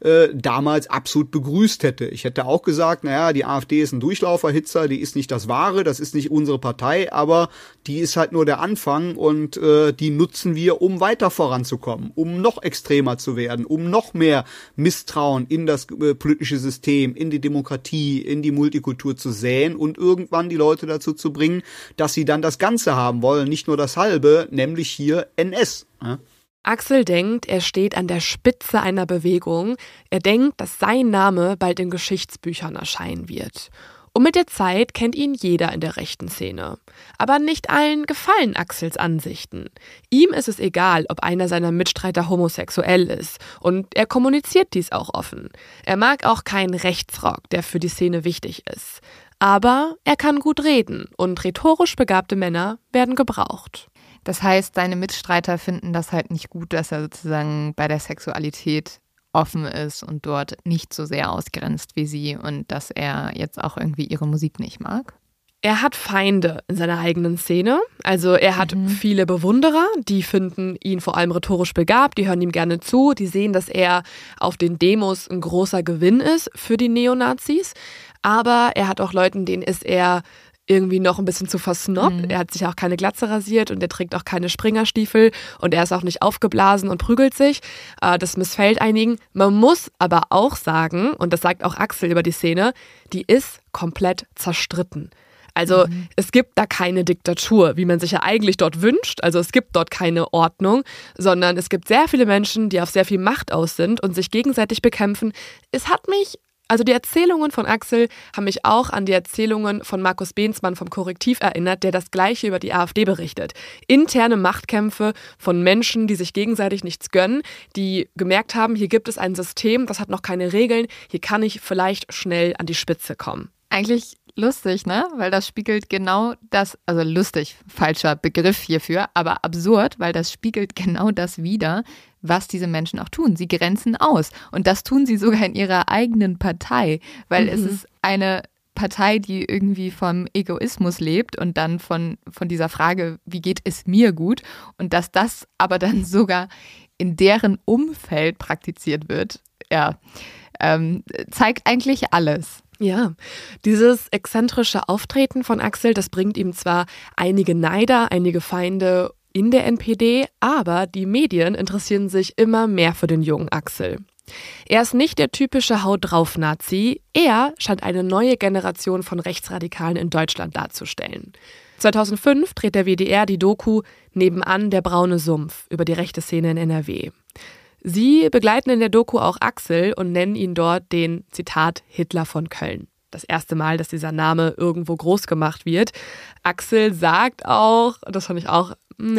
damals absolut begrüßt hätte. Ich hätte auch gesagt, die AfD ist ein Durchlauferhitzer, die ist nicht das Wahre, das ist nicht unsere Partei, aber die ist halt nur der Anfang, und die nutzen wir, um weiter voranzukommen, um noch extremer zu werden, um noch mehr Misstrauen in das politische System, in die Demokratie, in die Multikultur zu säen und irgendwann die Leute dazu zu bringen, dass sie dann das Ganze haben wollen, nicht nur das Halbe, nämlich hier NS. Ja? Axel denkt, er steht an der Spitze einer Bewegung. Er denkt, dass sein Name bald in Geschichtsbüchern erscheinen wird. Und mit der Zeit kennt ihn jeder in der rechten Szene. Aber nicht allen gefallen Axels Ansichten. Ihm ist es egal, ob einer seiner Mitstreiter homosexuell ist. Und er kommuniziert dies auch offen. Er mag auch keinen Rechtsrock, der für die Szene wichtig ist. Aber er kann gut reden, und rhetorisch begabte Männer werden gebraucht. Das heißt, seine Mitstreiter finden das halt nicht gut, dass er sozusagen bei der Sexualität offen ist und dort nicht so sehr ausgrenzt wie sie, und dass er jetzt auch irgendwie ihre Musik nicht mag. Er hat Feinde in seiner eigenen Szene. Also er hat viele Bewunderer, die finden ihn vor allem rhetorisch begabt, die hören ihm gerne zu, die sehen, dass er auf den Demos ein großer Gewinn ist für die Neonazis. Aber er hat auch Leuten, denen ist er irgendwie noch ein bisschen zu versnobbt. Er hat sich auch keine Glatze rasiert und er trägt auch keine Springerstiefel und er ist auch nicht aufgeblasen und prügelt sich. Das missfällt einigen. Man muss aber auch sagen, und das sagt auch Axel über die Szene, die ist komplett zerstritten. Also es gibt da keine Diktatur, wie man sich ja eigentlich dort wünscht. Also es gibt dort keine Ordnung, sondern es gibt sehr viele Menschen, die auf sehr viel Macht aus sind und sich gegenseitig bekämpfen. Also die Erzählungen von Axel haben mich auch an die Erzählungen von Markus Behnsmann vom Korrektiv erinnert, der das Gleiche über die AfD berichtet. Interne Machtkämpfe von Menschen, die sich gegenseitig nichts gönnen, die gemerkt haben, hier gibt es ein System, das hat noch keine Regeln, hier kann ich vielleicht schnell an die Spitze kommen. Eigentlich lustig, ne? Weil das spiegelt genau das, also lustig, falscher Begriff hierfür, aber absurd, weil das spiegelt genau das wider, was diese Menschen auch tun. Sie grenzen aus. Und das tun sie sogar in ihrer eigenen Partei, weil es ist eine Partei, die irgendwie vom Egoismus lebt und dann von dieser Frage, wie geht es mir gut? Und dass das aber dann sogar in deren Umfeld praktiziert wird, zeigt eigentlich alles. Ja, dieses exzentrische Auftreten von Axel, das bringt ihm zwar einige Neider, einige Feinde in der NPD, aber die Medien interessieren sich immer mehr für den jungen Axel. Er ist nicht der typische Haut-drauf-Nazi, er scheint eine neue Generation von Rechtsradikalen in Deutschland darzustellen. 2005 dreht der WDR die Doku Nebenan der braune Sumpf über die rechte Szene in NRW. Sie begleiten in der Doku auch Axel und nennen ihn dort den, Zitat, Hitler von Köln. Das erste Mal, dass dieser Name irgendwo groß gemacht wird. Axel sagt auch, das fand ich auch,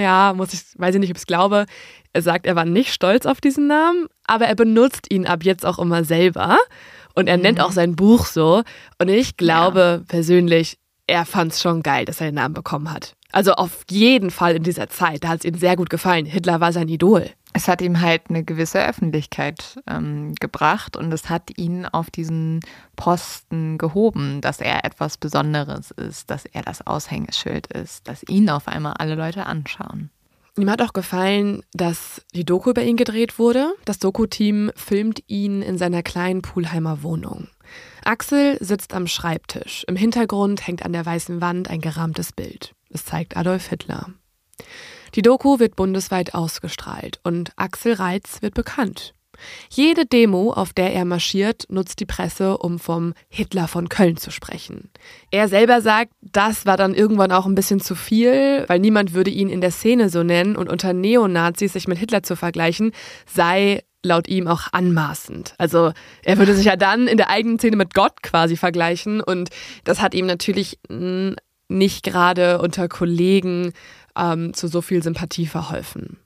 weiß ich nicht, ob ich es glaube, er sagt, er war nicht stolz auf diesen Namen, aber er benutzt ihn ab jetzt auch immer selber und er nennt auch sein Buch so und ich glaube persönlich, er fand es schon geil, dass er den Namen bekommen hat. Also auf jeden Fall in dieser Zeit, da hat es ihm sehr gut gefallen. Hitler war sein Idol. Es hat ihm halt eine gewisse Öffentlichkeit gebracht und es hat ihn auf diesen Posten gehoben, dass er etwas Besonderes ist, dass er das Aushängeschild ist, dass ihn auf einmal alle Leute anschauen. Ihm hat auch gefallen, dass die Doku über ihn gedreht wurde. Das Doku-Team filmt ihn in seiner kleinen Pulheimer Wohnung. Axel sitzt am Schreibtisch. Im Hintergrund hängt an der weißen Wand ein gerahmtes Bild. Es zeigt Adolf Hitler. Die Doku wird bundesweit ausgestrahlt und Axel Reitz wird bekannt. Jede Demo, auf der er marschiert, nutzt die Presse, um vom Hitler von Köln zu sprechen. Er selber sagt, das war dann irgendwann auch ein bisschen zu viel, weil niemand würde ihn in der Szene so nennen und unter Neonazis sich mit Hitler zu vergleichen, sei laut ihm auch anmaßend. Also er würde sich ja dann in der eigenen Szene mit Gott quasi vergleichen und das hat ihm natürlich nicht gerade unter Kollegen zu so viel Sympathie verholfen.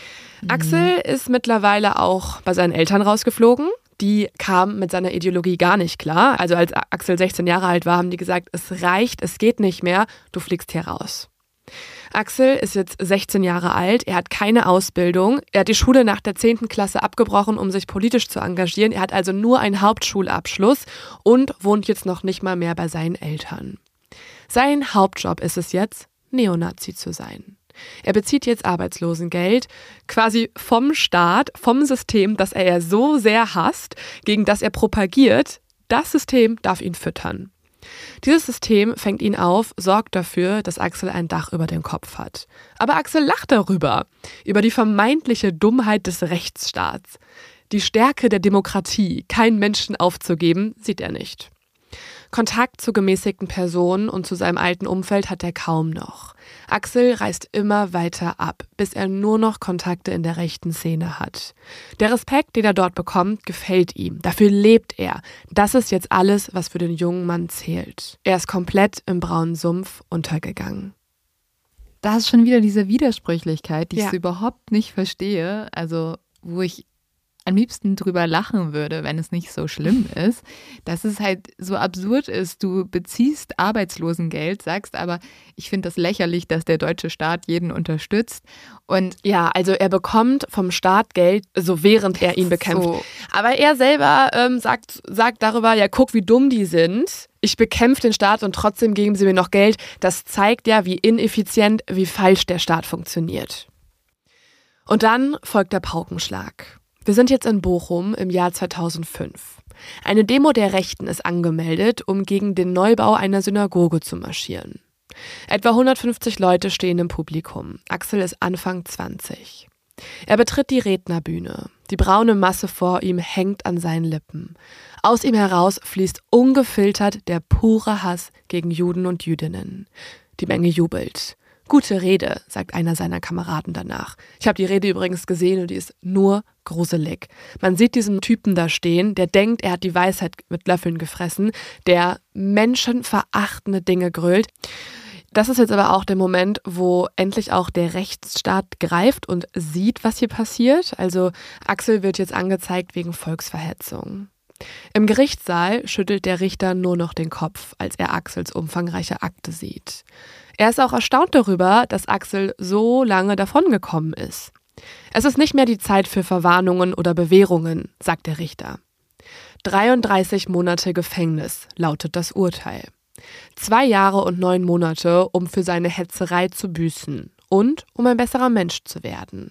Axel ist mittlerweile auch bei seinen Eltern rausgeflogen. Die kamen mit seiner Ideologie gar nicht klar. Also als Axel 16 Jahre alt war, haben die gesagt, es reicht, es geht nicht mehr, du fliegst hier raus. Axel ist jetzt 16 Jahre alt, er hat keine Ausbildung, er hat die Schule nach der 10. Klasse abgebrochen, um sich politisch zu engagieren. Er hat also nur einen Hauptschulabschluss und wohnt jetzt noch nicht mal mehr bei seinen Eltern. Sein Hauptjob ist es jetzt, Neonazi zu sein. Er bezieht jetzt Arbeitslosengeld, quasi vom Staat, vom System, das er ja so sehr hasst, gegen das er propagiert. Das System darf ihn füttern. Dieses System fängt ihn auf, sorgt dafür, dass Axel ein Dach über dem Kopf hat. Aber Axel lacht darüber, über die vermeintliche Dummheit des Rechtsstaats. Die Stärke der Demokratie, keinen Menschen aufzugeben, sieht er nicht. Kontakt zu gemäßigten Personen und zu seinem alten Umfeld hat er kaum noch. Axel reist immer weiter ab, bis er nur noch Kontakte in der rechten Szene hat. Der Respekt, den er dort bekommt, gefällt ihm. Dafür lebt er. Das ist jetzt alles, was für den jungen Mann zählt. Er ist komplett im braunen Sumpf untergegangen. Da ist schon wieder diese Widersprüchlichkeit, die ich so überhaupt nicht verstehe. Also, wo ich am liebsten drüber lachen würde, wenn es nicht so schlimm ist, dass es halt so absurd ist. Du beziehst Arbeitslosengeld, sagst aber, ich finde das lächerlich, dass der deutsche Staat jeden unterstützt. Und ja, also er bekommt vom Staat Geld, so während er ihn bekämpft. So. Aber er selber sagt darüber, ja, guck, wie dumm die sind. Ich bekämpfe den Staat und trotzdem geben sie mir noch Geld. Das zeigt ja, wie ineffizient, wie falsch der Staat funktioniert. Und dann folgt der Paukenschlag. Wir sind jetzt in Bochum im Jahr 2005. Eine Demo der Rechten ist angemeldet, um gegen den Neubau einer Synagoge zu marschieren. Etwa 150 Leute stehen im Publikum. Axel ist Anfang 20. Er betritt die Rednerbühne. Die braune Masse vor ihm hängt an seinen Lippen. Aus ihm heraus fließt ungefiltert der pure Hass gegen Juden und Jüdinnen. Die Menge jubelt. Gute Rede, sagt einer seiner Kameraden danach. Ich habe die Rede übrigens gesehen und die ist nur gruselig. Man sieht diesen Typen da stehen, der denkt, er hat die Weisheit mit Löffeln gefressen, der menschenverachtende Dinge grölt. Das ist jetzt aber auch der Moment, wo endlich auch der Rechtsstaat greift und sieht, was hier passiert. Also Axel wird jetzt angezeigt wegen Volksverhetzung. Im Gerichtssaal schüttelt der Richter nur noch den Kopf, als er Axels umfangreiche Akte sieht. Er ist auch erstaunt darüber, dass Axel so lange davongekommen ist. Es ist nicht mehr die Zeit für Verwarnungen oder Bewährungen, sagt der Richter. 33 Monate Gefängnis lautet das Urteil. 2 Jahre und 9 Monate, um für seine Hetzerei zu büßen und um ein besserer Mensch zu werden.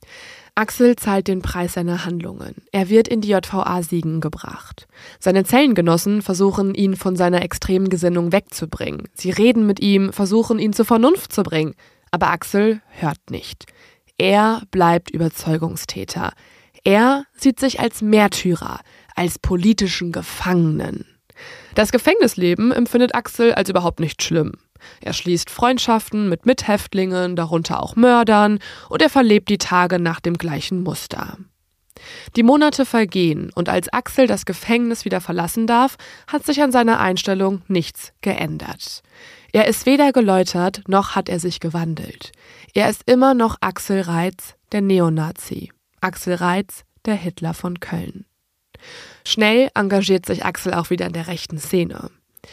Axel zahlt den Preis seiner Handlungen. Er wird in die JVA Siegen gebracht. Seine Zellengenossen versuchen, ihn von seiner extremen Gesinnung wegzubringen. Sie reden mit ihm, versuchen, ihn zur Vernunft zu bringen. Aber Axel hört nicht. Er bleibt Überzeugungstäter. Er sieht sich als Märtyrer, als politischen Gefangenen. Das Gefängnisleben empfindet Axel als überhaupt nicht schlimm. Er schließt Freundschaften mit Mithäftlingen, darunter auch Mördern, und er verlebt die Tage nach dem gleichen Muster. Die Monate vergehen und als Axel das Gefängnis wieder verlassen darf, hat sich an seiner Einstellung nichts geändert. Er ist weder geläutert, noch hat er sich gewandelt. Er ist immer noch Axel Reitz, der Neonazi. Axel Reitz, der Hitler von Köln. Schnell engagiert sich Axel auch wieder in der rechten Szene.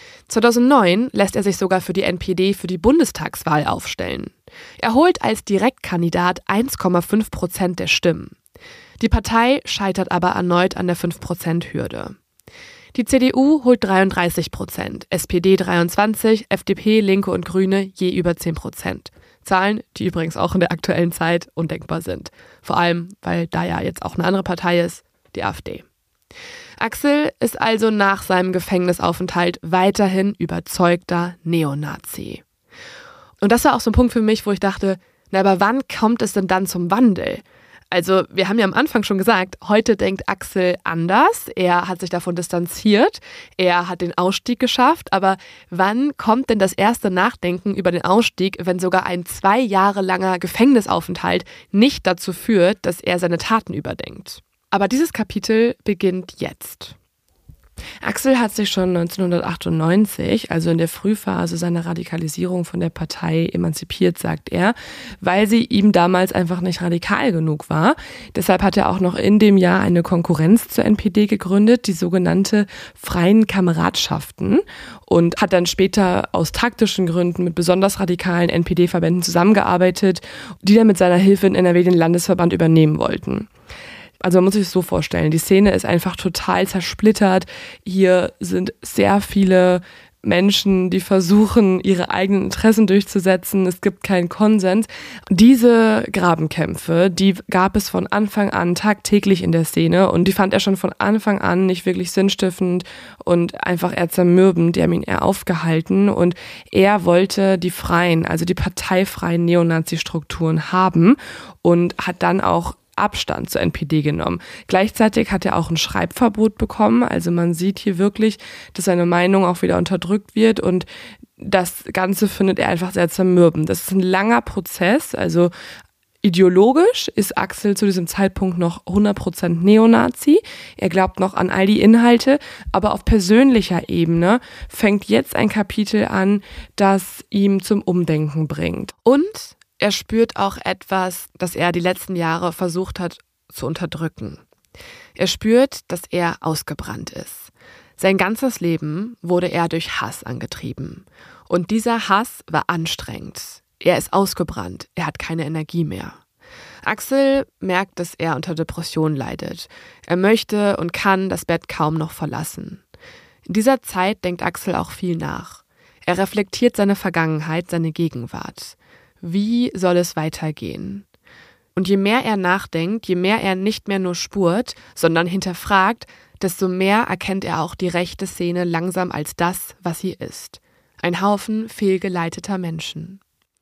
2009 lässt er sich sogar für die NPD für die Bundestagswahl aufstellen. Er holt als Direktkandidat 1,5% der Stimmen. Die Partei scheitert aber erneut an der 5%-Hürde. Die CDU holt 33%, SPD 23%, FDP, Linke und Grüne je über 10%. Zahlen, die übrigens auch in der aktuellen Zeit undenkbar sind. Vor allem, weil da ja jetzt auch eine andere Partei ist, die AfD. Axel ist also nach seinem Gefängnisaufenthalt weiterhin überzeugter Neonazi. Und das war auch so ein Punkt für mich, wo ich dachte, na, aber wann kommt es denn dann zum Wandel? Also wir haben ja am Anfang schon gesagt, heute denkt Axel anders, er hat sich davon distanziert, er hat den Ausstieg geschafft, aber wann kommt denn das erste Nachdenken über den Ausstieg, wenn sogar ein 2 Jahre langer Gefängnisaufenthalt nicht dazu führt, dass er seine Taten überdenkt? Aber dieses Kapitel beginnt jetzt. Axel hat sich schon 1998, also in der Frühphase seiner Radikalisierung, von der Partei emanzipiert, sagt er, weil sie ihm damals einfach nicht radikal genug war. Deshalb hat er auch noch in dem Jahr eine Konkurrenz zur NPD gegründet, die sogenannte Freien Kameradschaften, und hat dann später aus taktischen Gründen mit besonders radikalen NPD-Verbänden zusammengearbeitet, die dann mit seiner Hilfe in NRW den Landesverband übernehmen wollten. Also man muss sich das so vorstellen, die Szene ist einfach total zersplittert. Hier sind sehr viele Menschen, die versuchen, ihre eigenen Interessen durchzusetzen. Es gibt keinen Konsens. Diese Grabenkämpfe, die gab es von Anfang an tagtäglich in der Szene und die fand er schon von Anfang an nicht wirklich sinnstiftend und einfach eher zermürbend. Die haben ihn eher aufgehalten und er wollte die freien, also die parteifreien Neonazi-Strukturen haben und hat dann auch Abstand zur NPD genommen. Gleichzeitig hat er auch ein Schreibverbot bekommen. Also man sieht hier wirklich, dass seine Meinung auch wieder unterdrückt wird und das Ganze findet er einfach sehr zermürbend. Das ist ein langer Prozess. Also ideologisch ist Axel zu diesem Zeitpunkt noch 100% Neonazi. Er glaubt noch an all die Inhalte, aber auf persönlicher Ebene fängt jetzt ein Kapitel an, das ihm zum Umdenken bringt. Und er spürt auch etwas, das er die letzten Jahre versucht hat zu unterdrücken. Er spürt, dass er ausgebrannt ist. Sein ganzes Leben wurde er durch Hass angetrieben. Und dieser Hass war anstrengend. Er ist ausgebrannt. Er hat keine Energie mehr. Axel merkt, dass er unter Depression leidet. Er möchte und kann das Bett kaum noch verlassen. In dieser Zeit denkt Axel auch viel nach. Er reflektiert seine Vergangenheit, seine Gegenwart. Wie soll es weitergehen? Und je mehr er nachdenkt, je mehr er nicht mehr nur spurt, sondern hinterfragt, desto mehr erkennt er auch die rechte Szene langsam als das, was sie ist. Ein Haufen fehlgeleiteter Menschen.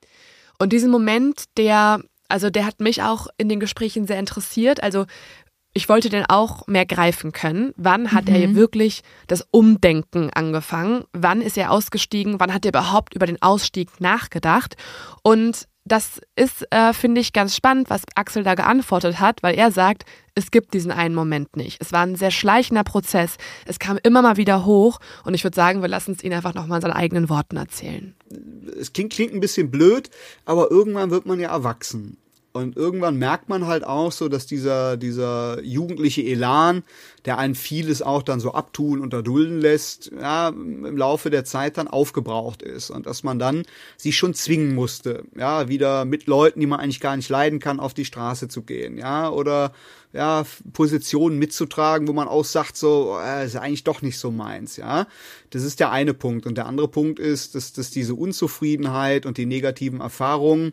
Und diesen Moment, der hat mich auch in den Gesprächen sehr interessiert. Also ich wollte den auch mehr greifen können. Wann hat er wirklich das Umdenken angefangen? Wann ist er ausgestiegen? Wann hat er überhaupt über den Ausstieg nachgedacht? Und das ist, finde ich, ganz spannend, was Axel da geantwortet hat, weil er sagt, es gibt diesen einen Moment nicht. Es war ein sehr schleichender Prozess. Es kam immer mal wieder hoch. Und ich würde sagen, wir lassen es ihn einfach nochmal in seinen eigenen Worten erzählen. Es klingt ein bisschen blöd, aber irgendwann wird man ja erwachsen. Und irgendwann merkt man halt auch so, dass dieser jugendliche Elan, der einen vieles auch dann so abtun und erdulden lässt, ja, im Laufe der Zeit dann aufgebraucht ist. Und dass man dann sich schon zwingen musste, ja, wieder mit Leuten, die man eigentlich gar nicht leiden kann, auf die Straße zu gehen, ja, oder ja, Positionen mitzutragen, wo man auch sagt, so, ist eigentlich doch nicht so meins, ja. Das ist der eine Punkt. Und der andere Punkt ist, dass diese Unzufriedenheit und die negativen Erfahrungen,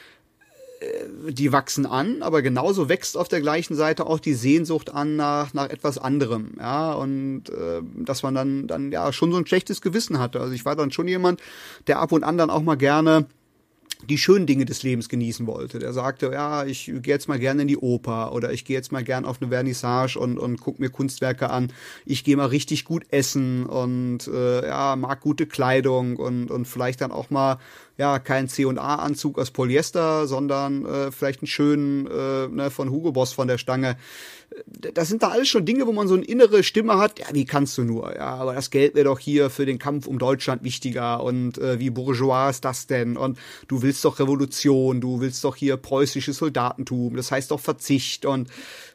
die wachsen an, aber genauso wächst auf der gleichen Seite auch die Sehnsucht an nach etwas anderem, ja, und dass man dann ja schon so ein schlechtes Gewissen hatte. Also ich war dann schon jemand, der ab und an dann auch mal gerne die schönen Dinge des Lebens genießen wollte. Der sagte, ja, ich gehe jetzt mal gerne in die Oper oder ich gehe jetzt mal gerne auf eine Vernissage und gucke mir Kunstwerke an. Ich gehe mal richtig gut essen und ja, mag gute Kleidung und vielleicht dann auch mal ja kein C&A-Anzug aus Polyester, sondern vielleicht einen schönen von Hugo Boss von der Stange. Das sind da alles schon Dinge, wo man so eine innere Stimme hat, ja, wie kannst du nur? Ja, aber das Geld wäre doch hier für den Kampf um Deutschland wichtiger und wie bourgeois ist das denn? Und du willst doch Revolution, du willst doch hier preußisches Soldatentum, das heißt doch Verzicht und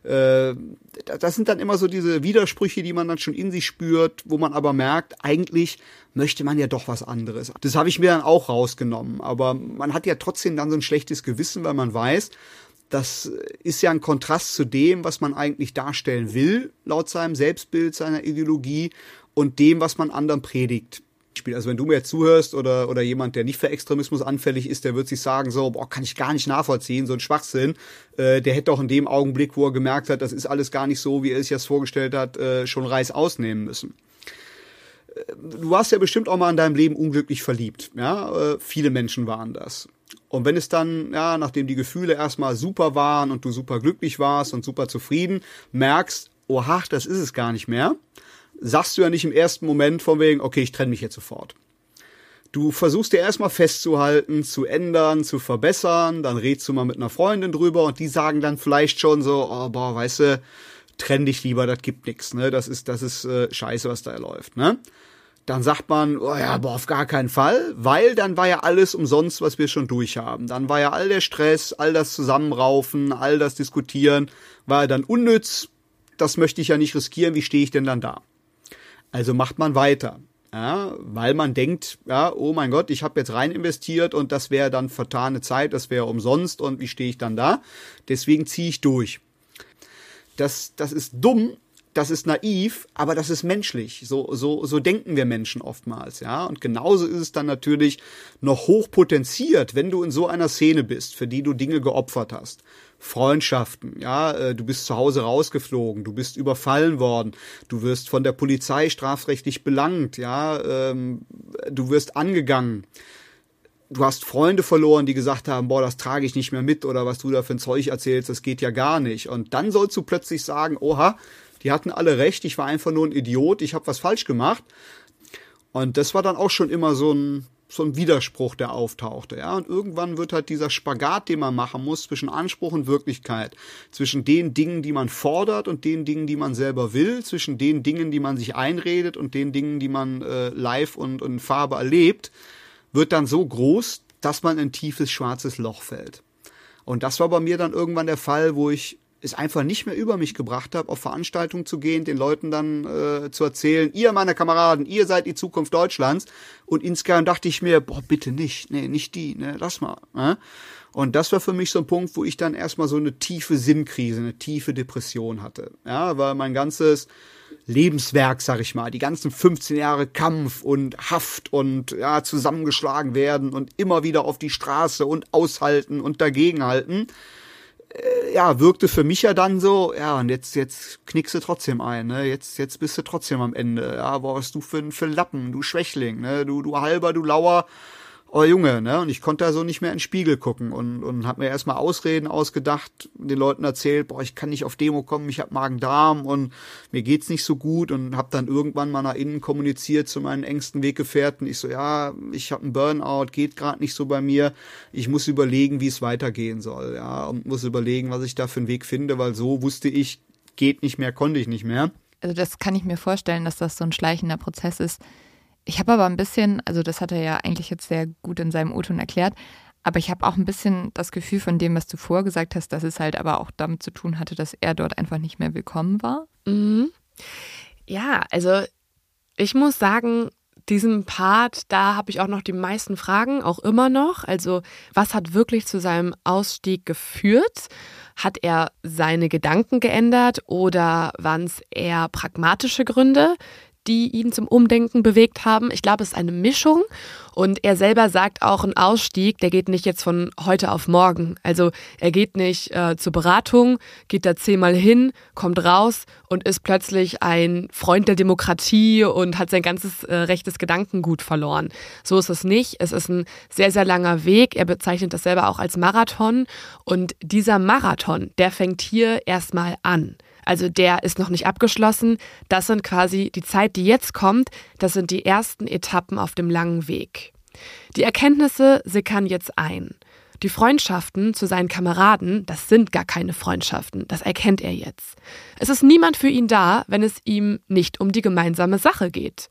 das sind dann immer so diese Widersprüche, die man dann schon in sich spürt, wo man aber merkt, eigentlich möchte man ja doch was anderes. Das habe ich mir dann auch rausgenommen, aber man hat ja trotzdem dann so ein schlechtes Gewissen, weil man weiß, das ist ja ein Kontrast zu dem, was man eigentlich darstellen will, laut seinem Selbstbild, seiner Ideologie und dem, was man anderen predigt. Also wenn du mir jetzt zuhörst oder jemand, der nicht für Extremismus anfällig ist, der wird sich sagen so, boah, kann ich gar nicht nachvollziehen, so ein Schwachsinn. Der hätte auch in dem Augenblick, wo er gemerkt hat, das ist alles gar nicht so, wie er sich das vorgestellt hat, schon Reis ausnehmen müssen. Du warst ja bestimmt auch mal in deinem Leben unglücklich verliebt. Ja, viele Menschen waren das. Und wenn es dann, ja, nachdem die Gefühle erstmal super waren und du super glücklich warst und super zufrieden, merkst, oha, das ist es gar nicht mehr, sagst du ja nicht im ersten Moment von wegen, okay, ich trenne mich jetzt sofort. Du versuchst dir erstmal festzuhalten, zu ändern, zu verbessern, dann redst du mal mit einer Freundin drüber und die sagen dann vielleicht schon so, oh, boah, weißt du, trenn dich lieber, das gibt nix, ne, das ist scheiße, was da läuft, ne. Dann sagt man, oh ja, aber auf gar keinen Fall, weil dann war ja alles umsonst, was wir schon durchhaben. Dann war ja all der Stress, all das Zusammenraufen, all das Diskutieren, war ja dann unnütz, das möchte ich ja nicht riskieren, wie stehe ich denn dann da? Also macht man weiter, ja, weil man denkt, ja, oh mein Gott, ich habe jetzt rein investiert und das wäre dann vertane Zeit, das wäre umsonst und wie stehe ich dann da? Deswegen ziehe ich durch. Das ist dumm, das ist naiv, aber das ist menschlich. So denken wir Menschen oftmals, ja. Und genauso ist es dann natürlich noch hochpotenziert, wenn du in so einer Szene bist, für die du Dinge geopfert hast. Freundschaften, ja, du bist zu Hause rausgeflogen, du bist überfallen worden, du wirst von der Polizei strafrechtlich belangt, ja, du wirst angegangen. Du hast Freunde verloren, die gesagt haben, boah, das trage ich nicht mehr mit oder was du da für ein Zeug erzählst, das geht ja gar nicht. Und dann sollst du plötzlich sagen, oha, die hatten alle recht, ich war einfach nur ein Idiot, ich habe was falsch gemacht. Und das war dann auch schon immer so ein Widerspruch, der auftauchte. Ja? Und irgendwann wird halt dieser Spagat, den man machen muss, zwischen Anspruch und Wirklichkeit, zwischen den Dingen, die man fordert und den Dingen, die man selber will, zwischen den Dingen, die man sich einredet und den Dingen, die man live und in Farbe erlebt, wird dann so groß, dass man in ein tiefes, schwarzes Loch fällt. Und das war bei mir dann irgendwann der Fall, wo ich es einfach nicht mehr über mich gebracht habe, auf Veranstaltungen zu gehen, den Leuten dann zu erzählen, ihr meine Kameraden, ihr seid die Zukunft Deutschlands. Und insgeheim dachte ich mir, boah, bitte nicht, nee, nicht die, ne, lass mal. Ne? Und das war für mich so ein Punkt, wo ich dann erstmal so eine tiefe Sinnkrise, eine tiefe Depression hatte. Ja, weil mein ganzes Lebenswerk, sag ich mal, die ganzen 15 Jahre Kampf und Haft und ja, zusammengeschlagen werden und immer wieder auf die Straße und aushalten und dagegenhalten, ja, wirkte für mich ja dann so, ja, und jetzt knickst du trotzdem ein, ne, jetzt bist du trotzdem am Ende, ja, boah, was du für Lappen, du Schwächling, ne, du halber, du lauer, oh Junge, ne, und ich konnte da so nicht mehr in den Spiegel gucken und hab mir erstmal Ausreden ausgedacht, den Leuten erzählt, boah, ich kann nicht auf Demo kommen, ich hab Magen-Darm und mir geht's nicht so gut und hab dann irgendwann mal nach innen kommuniziert zu meinen engsten Weggefährten. Ich so, ja, ich hab einen Burnout, geht gerade nicht so bei mir, ich muss überlegen, wie es weitergehen soll, ja, und muss überlegen, was ich da für einen Weg finde, weil so wusste ich, geht nicht mehr, konnte ich nicht mehr. Also das kann ich mir vorstellen, dass das so ein schleichender Prozess ist. Ich habe aber ein bisschen, also das hat er ja eigentlich jetzt sehr gut in seinem O-Ton erklärt, Aber ich habe auch ein bisschen das Gefühl von dem, was du vorher gesagt hast, dass es halt aber auch damit zu tun hatte, dass er dort einfach nicht mehr willkommen war. Mhm. Ja, also ich muss sagen, diesen Part, da habe ich auch noch die meisten Fragen, auch immer noch. Also was hat wirklich zu seinem Ausstieg geführt? Hat er seine Gedanken geändert oder waren es eher pragmatische Gründe, die ihn zum Umdenken bewegt haben? Ich glaube, es ist eine Mischung und er selber sagt auch, ein Ausstieg, der geht nicht jetzt von heute auf morgen. Also er geht nicht zur Beratung, geht da 10-mal hin, kommt raus und ist plötzlich ein Freund der Demokratie und hat sein ganzes rechtes Gedankengut verloren. So ist es nicht. Es ist ein sehr, sehr langer Weg. Er bezeichnet das selber auch als Marathon und dieser Marathon, der fängt hier erstmal an. Also der ist noch nicht abgeschlossen. Das sind quasi die Zeit, die jetzt kommt. Das sind die ersten Etappen auf dem langen Weg. Die Erkenntnisse sickern jetzt ein. Die Freundschaften zu seinen Kameraden, das sind gar keine Freundschaften. Das erkennt er jetzt. Es ist niemand für ihn da, wenn es ihm nicht um die gemeinsame Sache geht.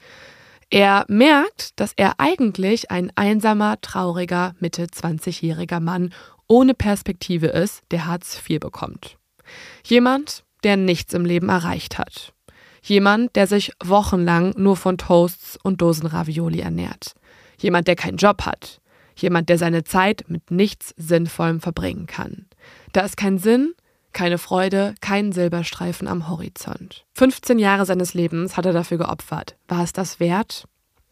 Er merkt, dass er eigentlich ein einsamer, trauriger, Mitte-20-jähriger Mann ohne Perspektive ist, der Hartz IV bekommt. Jemand, der nichts im Leben erreicht hat. Jemand, der sich wochenlang nur von Toasts und Dosen Ravioli ernährt. Jemand, der keinen Job hat. Jemand, der seine Zeit mit nichts Sinnvollem verbringen kann. Da ist kein Sinn, keine Freude, kein Silberstreifen am Horizont. 15 Jahre seines Lebens hat er dafür geopfert. War es das wert?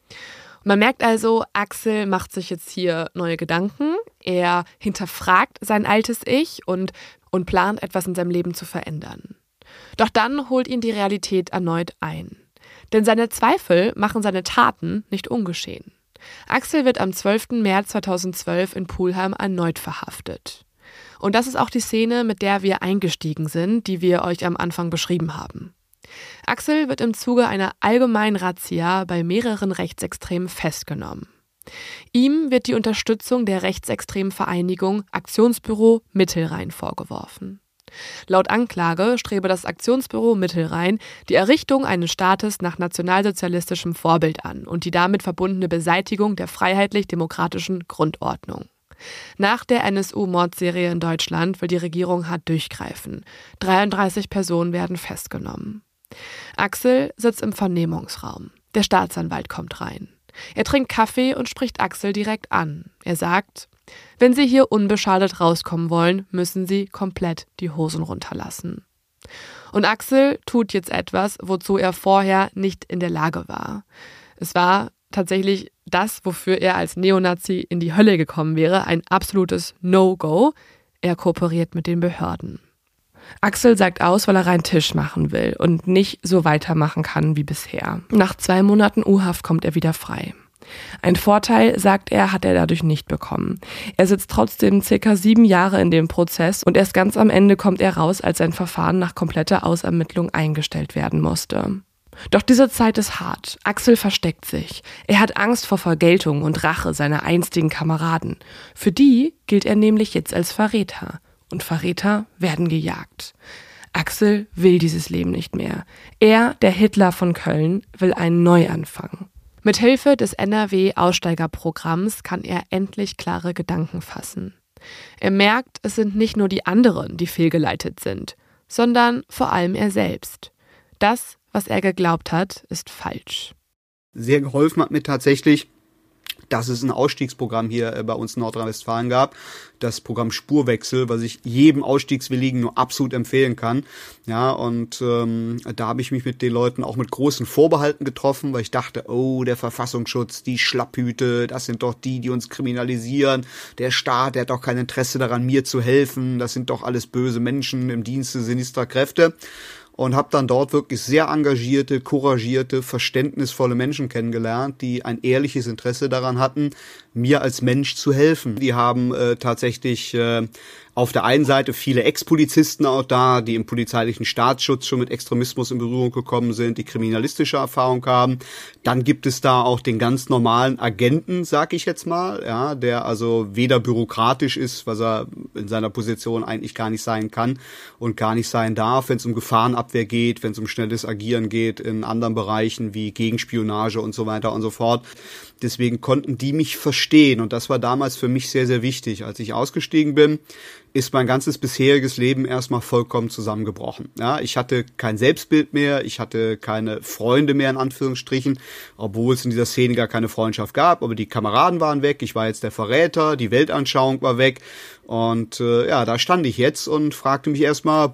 Und man merkt also, Axel macht sich jetzt hier neue Gedanken. Er hinterfragt sein altes Ich und plant, etwas in seinem Leben zu verändern. Doch dann holt ihn die Realität erneut ein. Denn seine Zweifel machen seine Taten nicht ungeschehen. Axel wird am 12. März 2012 in Pulheim erneut verhaftet. Und das ist auch die Szene, mit der wir eingestiegen sind, die wir euch am Anfang beschrieben haben. Axel wird im Zuge einer allgemeinen Razzia bei mehreren Rechtsextremen festgenommen. Ihm wird die Unterstützung der rechtsextremen Vereinigung Aktionsbüro Mittelrhein vorgeworfen. Laut Anklage strebe das Aktionsbüro Mittelrhein die Errichtung eines Staates nach nationalsozialistischem Vorbild an und die damit verbundene Beseitigung der freiheitlich-demokratischen Grundordnung. Nach der NSU-Mordserie in Deutschland will die Regierung hart durchgreifen. 33 Personen werden festgenommen. Axel sitzt im Vernehmungsraum. Der Staatsanwalt kommt rein. Er trinkt Kaffee und spricht Axel direkt an. Er sagt: Wenn Sie hier unbeschadet rauskommen wollen, müssen Sie komplett die Hosen runterlassen. Und Axel tut jetzt etwas, wozu er vorher nicht in der Lage war. Es war tatsächlich das, wofür er als Neonazi in die Hölle gekommen wäre, ein absolutes No-Go. Er kooperiert mit den Behörden. Axel sagt aus, weil er rein Tisch machen will und nicht so weitermachen kann wie bisher. Nach 2 Monaten U-Haft kommt er wieder frei. Ein Vorteil, sagt er, hat er dadurch nicht bekommen. Er sitzt trotzdem ca. 7 Jahre in dem Prozess und erst ganz am Ende kommt er raus, als sein Verfahren nach kompletter Ausermittlung eingestellt werden musste. Doch diese Zeit ist hart. Axel versteckt sich. Er hat Angst vor Vergeltung und Rache seiner einstigen Kameraden. Für die gilt er nämlich jetzt als Verräter. Und Verräter werden gejagt. Axel will dieses Leben nicht mehr. Er, der Hitler von Köln, will einen Neuanfang. Mithilfe des NRW-Aussteigerprogramms kann er endlich klare Gedanken fassen. Er merkt, es sind nicht nur die anderen, die fehlgeleitet sind, sondern vor allem er selbst. Das, was er geglaubt hat, ist falsch. Sehr geholfen hat mir tatsächlich, dass es ein Ausstiegsprogramm hier bei uns in Nordrhein-Westfalen gab. Das Programm Spurwechsel, was ich jedem Ausstiegswilligen nur absolut empfehlen kann. Ja, und da habe ich mich mit den Leuten auch mit großen Vorbehalten getroffen, weil ich dachte, oh, der Verfassungsschutz, die Schlapphüte, das sind doch die uns kriminalisieren. Der Staat, der hat doch kein Interesse daran, mir zu helfen. Das sind doch alles böse Menschen im Dienste sinistrer Kräfte. Und habe dann dort wirklich sehr engagierte, couragierte, verständnisvolle Menschen kennengelernt, die ein ehrliches Interesse daran hatten, mir als Mensch zu helfen. Die haben tatsächlich auf der einen Seite viele Ex-Polizisten auch da, die im polizeilichen Staatsschutz schon mit Extremismus in Berührung gekommen sind, die kriminalistische Erfahrung haben. Dann gibt es da auch den ganz normalen Agenten, sag ich jetzt mal, ja, der also weder bürokratisch ist, was er in seiner Position eigentlich gar nicht sein kann und gar nicht sein darf, wenn es um Gefahrenabwehr geht, wenn es um schnelles Agieren geht in anderen Bereichen wie Gegenspionage und so weiter und so fort. Deswegen konnten die mich verstehen und das war damals für mich sehr, sehr wichtig. Als ich ausgestiegen bin, ist mein ganzes bisheriges Leben erstmal vollkommen zusammengebrochen. Ja, ich hatte kein Selbstbild mehr, ich hatte keine Freunde mehr in Anführungsstrichen, obwohl es in dieser Szene gar keine Freundschaft gab, aber die Kameraden waren weg, ich war jetzt der Verräter, die Weltanschauung war weg und da stand ich jetzt und fragte mich erstmal,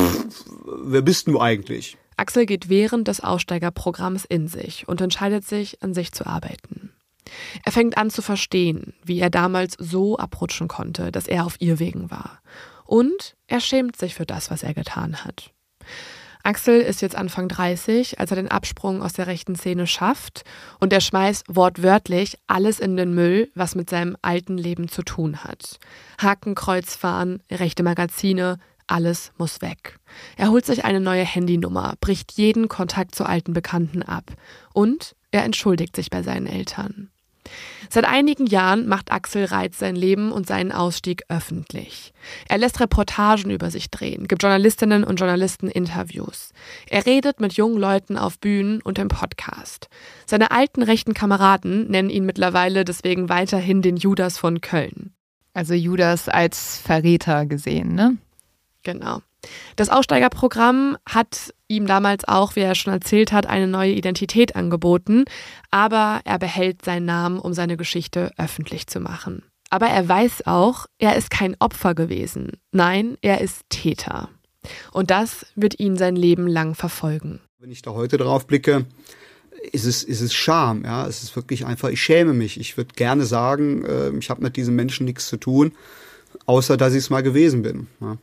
wer bist du eigentlich? Axel geht während des Aussteigerprogramms in sich und entscheidet sich, an sich zu arbeiten. Er fängt an zu verstehen, wie er damals so abrutschen konnte, dass er auf Irrwegen war. Und er schämt sich für das, was er getan hat. Axel ist jetzt Anfang 30, als er den Absprung aus der rechten Szene schafft und er schmeißt wortwörtlich alles in den Müll, was mit seinem alten Leben zu tun hat. Hakenkreuzfahren, rechte Magazine, alles muss weg. Er holt sich eine neue Handynummer, bricht jeden Kontakt zu alten Bekannten ab und er entschuldigt sich bei seinen Eltern. Seit einigen Jahren macht Axel Reitz sein Leben und seinen Ausstieg öffentlich. Er lässt Reportagen über sich drehen, gibt Journalistinnen und Journalisten Interviews. Er redet mit jungen Leuten auf Bühnen und im Podcast. Seine alten rechten Kameraden nennen ihn mittlerweile deswegen weiterhin den Judas von Köln. Also Judas als Verräter gesehen, ne? Genau. Das Aussteigerprogramm hat ihm damals auch, wie er schon erzählt hat, eine neue Identität angeboten, aber er behält seinen Namen, um seine Geschichte öffentlich zu machen. Aber er weiß auch, er ist kein Opfer gewesen. Nein, er ist Täter. Und das wird ihn sein Leben lang verfolgen. Wenn ich da heute drauf blicke, ist es Scham, ja, es ist wirklich einfach, ich schäme mich. Ich würde gerne sagen, ich habe mit diesen Menschen nichts zu tun, außer dass ich es mal gewesen bin, ja.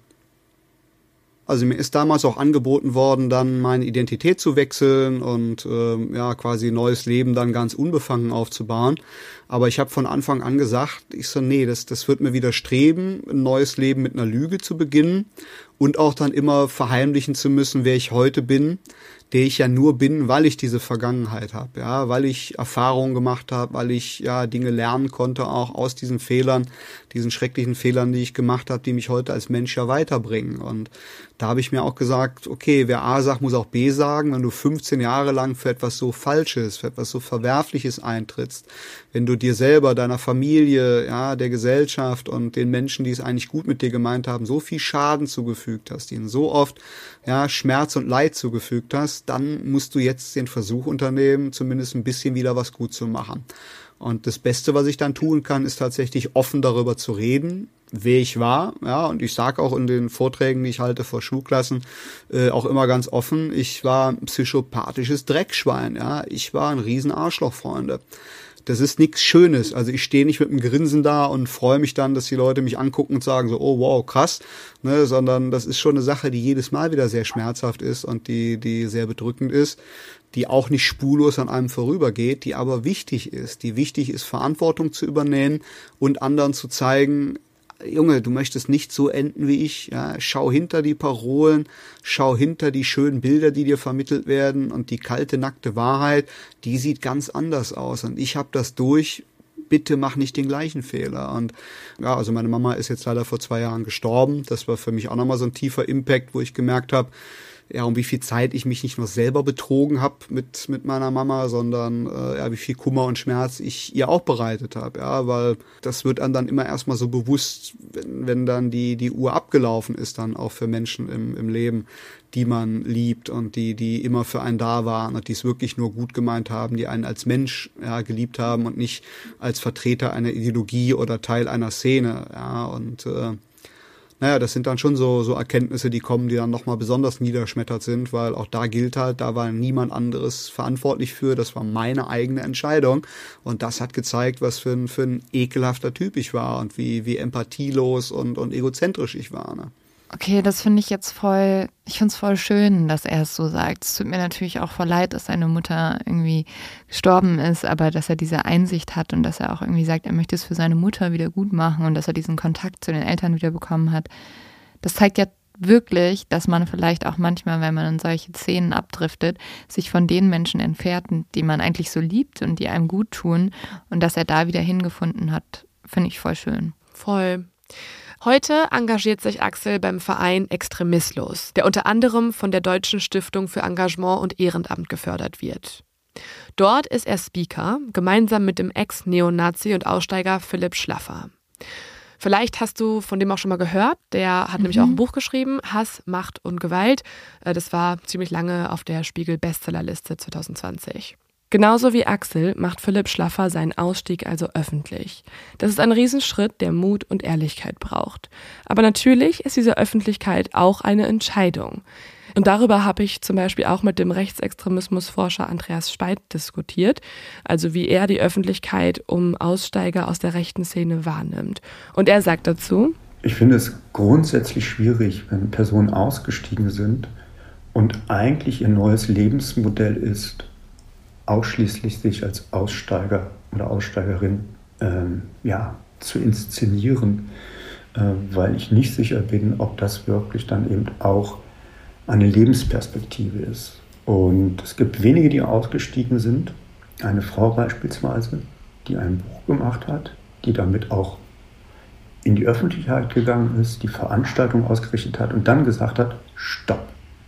Also mir ist damals auch angeboten worden, dann meine Identität zu wechseln und quasi ein neues Leben dann ganz unbefangen aufzubauen. Aber ich habe von Anfang an gesagt, nee, das wird mir widerstreben, ein neues Leben mit einer Lüge zu beginnen und auch dann immer verheimlichen zu müssen, wer ich heute bin, der ich ja nur bin, weil ich diese Vergangenheit habe, ja, weil ich Erfahrungen gemacht habe, weil ich ja Dinge lernen konnte, auch aus diesen Fehlern, diesen schrecklichen Fehlern, die ich gemacht habe, die mich heute als Mensch ja weiterbringen. Und da habe ich mir auch gesagt, okay, wer A sagt, muss auch B sagen. Wenn du 15 Jahre lang für etwas so Falsches, für etwas so Verwerfliches eintrittst, wenn du dir selber, deiner Familie, ja, der Gesellschaft und den Menschen, die es eigentlich gut mit dir gemeint haben, so viel Schaden zugefügt hast, ihnen so oft Schmerz und Leid zugefügt hast, dann musst du jetzt den Versuch unternehmen, zumindest ein bisschen wieder was gut zu machen. Und das Beste, was ich dann tun kann, ist tatsächlich offen darüber zu reden, wer ich war. Ja, und ich sage auch in den Vorträgen, die ich halte vor Schulklassen, auch immer ganz offen, ich war ein psychopathisches Dreckschwein. Ja, ich war ein Riesenarschloch, Freunde. Das ist nichts Schönes. Also ich stehe nicht mit einem Grinsen da und freue mich dann, dass die Leute mich angucken und sagen so, oh wow, krass, ne, sondern das ist schon eine Sache, die jedes Mal wieder sehr schmerzhaft ist und die sehr bedrückend ist, die auch nicht spurlos an einem vorübergeht, die aber wichtig ist, Verantwortung zu übernehmen und anderen zu zeigen, Junge, du möchtest nicht so enden wie ich, ja, schau hinter die Parolen, schau hinter die schönen Bilder, die dir vermittelt werden und die kalte, nackte Wahrheit, die sieht ganz anders aus und ich habe das durch, bitte mach nicht den gleichen Fehler. Und ja, also meine Mama ist jetzt leider vor 2 Jahren gestorben, das war für mich auch nochmal so ein tiefer Impact, wo ich gemerkt habe, ja, um wie viel Zeit ich mich nicht nur selber betrogen habe mit meiner Mama, sondern wie viel Kummer und Schmerz ich ihr auch bereitet habe, ja, weil das wird einem dann immer erstmal so bewusst, wenn dann die Uhr abgelaufen ist, dann auch für Menschen im Leben, die man liebt und die immer für einen da waren und die es wirklich nur gut gemeint haben, die einen als Mensch geliebt haben und nicht als Vertreter einer Ideologie oder Teil einer Szene, ja, und das sind dann schon so Erkenntnisse, die kommen, die dann nochmal besonders niederschmettert sind, weil auch da gilt halt, da war niemand anderes verantwortlich für, das war meine eigene Entscheidung und das hat gezeigt, was für ein ekelhafter Typ ich war und wie empathielos und egozentrisch ich war, ne? Okay, das finde ich jetzt ich finde es voll schön, dass er es so sagt. Es tut mir natürlich auch voll leid, dass seine Mutter irgendwie gestorben ist, aber dass er diese Einsicht hat und dass er auch irgendwie sagt, er möchte es für seine Mutter wieder gut machen und dass er diesen Kontakt zu den Eltern wieder bekommen hat. Das zeigt ja wirklich, dass man vielleicht auch manchmal, wenn man in solche Szenen abdriftet, sich von den Menschen entfernt, die man eigentlich so liebt und die einem gut tun, und dass er da wieder hingefunden hat, finde ich voll schön. Voll. Heute engagiert sich Axel beim Verein Extremislos, der unter anderem von der Deutschen Stiftung für Engagement und Ehrenamt gefördert wird. Dort ist er Speaker, gemeinsam mit dem Ex-Neonazi und Aussteiger Philipp Schlaffer. Vielleicht hast du von dem auch schon mal gehört. Der hat nämlich auch ein Buch geschrieben, Hass, Macht und Gewalt. Das war ziemlich lange auf der Spiegel-Bestsellerliste 2020. Genauso wie Axel macht Philipp Schlaffer seinen Ausstieg also öffentlich. Das ist ein Riesenschritt, der Mut und Ehrlichkeit braucht. Aber natürlich ist diese Öffentlichkeit auch eine Entscheidung. Und darüber habe ich zum Beispiel auch mit dem Rechtsextremismusforscher Andreas Speit diskutiert, also wie er die Öffentlichkeit um Aussteiger aus der rechten Szene wahrnimmt. Und er sagt dazu: Ich finde es grundsätzlich schwierig, wenn Personen ausgestiegen sind und eigentlich ihr neues Lebensmodell ist, ausschließlich sich als Aussteiger oder Aussteigerin zu inszenieren, weil ich nicht sicher bin, ob das wirklich dann eben auch eine Lebensperspektive ist. Und es gibt wenige, die ausgestiegen sind. Eine Frau beispielsweise, die ein Buch gemacht hat, die damit auch in die Öffentlichkeit gegangen ist, die Veranstaltung ausgerichtet hat und dann gesagt hat, stopp.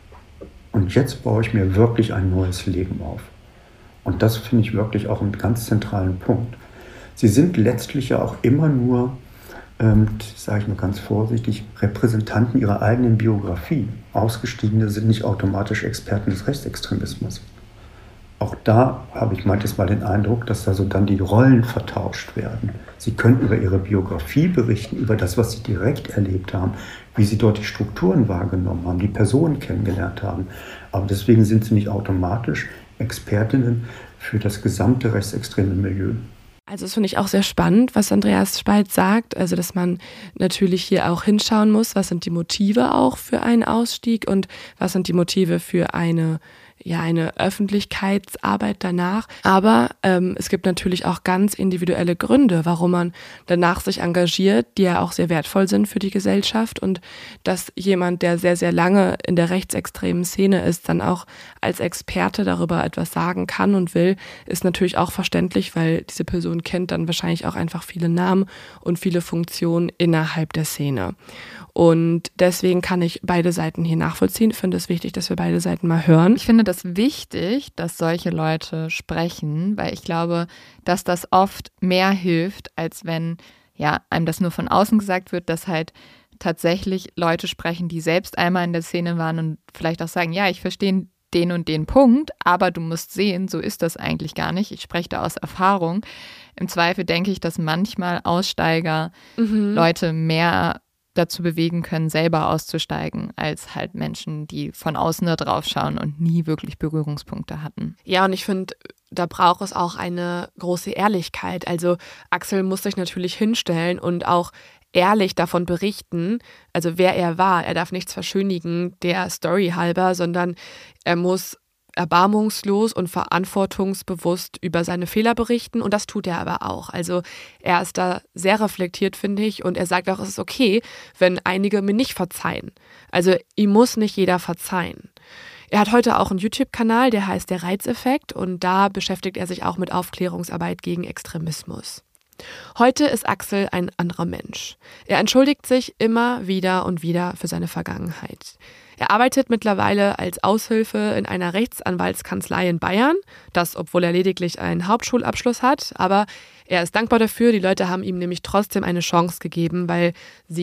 Und jetzt baue ich mir wirklich ein neues Leben auf. Und das finde ich wirklich auch einen ganz zentralen Punkt. Sie sind letztlich ja auch immer nur, sage ich mal ganz vorsichtig, Repräsentanten ihrer eigenen Biografie. Ausgestiegene sind nicht automatisch Experten des Rechtsextremismus. Auch da habe ich manches Mal den Eindruck, dass da so dann die Rollen vertauscht werden. Sie können über ihre Biografie berichten, über das, was sie direkt erlebt haben, wie sie dort die Strukturen wahrgenommen haben, die Personen kennengelernt haben. Aber deswegen sind sie nicht automatisch Expertinnen für das gesamte rechtsextreme Milieu. Also das finde ich auch sehr spannend, was Andreas Speit sagt, also dass man natürlich hier auch hinschauen muss, was sind die Motive auch für einen Ausstieg und was sind die Motive für eine Öffentlichkeitsarbeit danach. Aber es gibt natürlich auch ganz individuelle Gründe, warum man danach sich engagiert, die ja auch sehr wertvoll sind für die Gesellschaft. Und dass jemand, der sehr, sehr lange in der rechtsextremen Szene ist, dann auch als Experte darüber etwas sagen kann und will, ist natürlich auch verständlich, weil diese Person kennt dann wahrscheinlich auch einfach viele Namen und viele Funktionen innerhalb der Szene. Und deswegen kann ich beide Seiten hier nachvollziehen. Ich finde es wichtig, dass wir beide Seiten mal hören. Ich finde das wichtig, dass solche Leute sprechen, weil ich glaube, dass das oft mehr hilft, als wenn einem das nur von außen gesagt wird, dass halt tatsächlich Leute sprechen, die selbst einmal in der Szene waren und vielleicht auch sagen, ja, ich verstehe den und den Punkt, aber du musst sehen, so ist das eigentlich gar nicht. Ich spreche da aus Erfahrung. Im Zweifel denke ich, dass manchmal Aussteiger Leute mehr dazu bewegen können, selber auszusteigen, als halt Menschen, die von außen da drauf schauen und nie wirklich Berührungspunkte hatten. Ja, und ich finde, da braucht es auch eine große Ehrlichkeit. Also Axel muss sich natürlich hinstellen und auch ehrlich davon berichten, also wer er war. Er darf nichts verschönigen, der Story halber, sondern er muss erbarmungslos und verantwortungsbewusst über seine Fehler berichten und das tut er aber auch. Also er ist da sehr reflektiert, finde ich, und er sagt auch, es ist okay, wenn einige mir nicht verzeihen. Also ihm muss nicht jeder verzeihen. Er hat heute auch einen YouTube-Kanal, der heißt Der Reizeffekt und da beschäftigt er sich auch mit Aufklärungsarbeit gegen Extremismus. Heute ist Axel ein anderer Mensch. Er entschuldigt sich immer wieder und wieder für seine Vergangenheit. Er arbeitet mittlerweile als Aushilfe in einer Rechtsanwaltskanzlei in Bayern, das obwohl er lediglich einen Hauptschulabschluss hat, aber er ist dankbar dafür, die Leute haben ihm nämlich trotzdem eine Chance gegeben, weil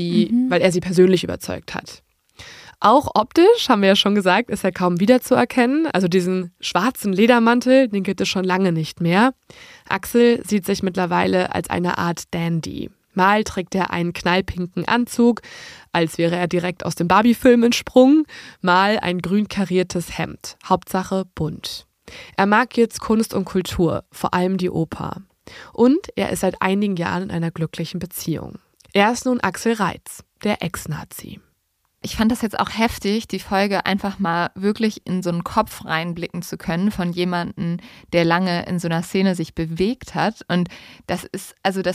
er sie persönlich überzeugt hat. Auch optisch, haben wir ja schon gesagt, ist er kaum wiederzuerkennen. Also diesen schwarzen Ledermantel, den gibt es schon lange nicht mehr. Axel sieht sich mittlerweile als eine Art Dandy. Mal trägt er einen knallpinken Anzug, als wäre er direkt aus dem Barbie-Film entsprungen, mal ein grün kariertes Hemd, Hauptsache bunt. Er mag jetzt Kunst und Kultur, vor allem die Oper. Und er ist seit einigen Jahren in einer glücklichen Beziehung. Er ist nun Axel Reitz, der Ex-Nazi. Ich fand das jetzt auch heftig, die Folge einfach mal wirklich in so einen Kopf reinblicken zu können von jemandem, der lange in so einer Szene sich bewegt hat. Und das ist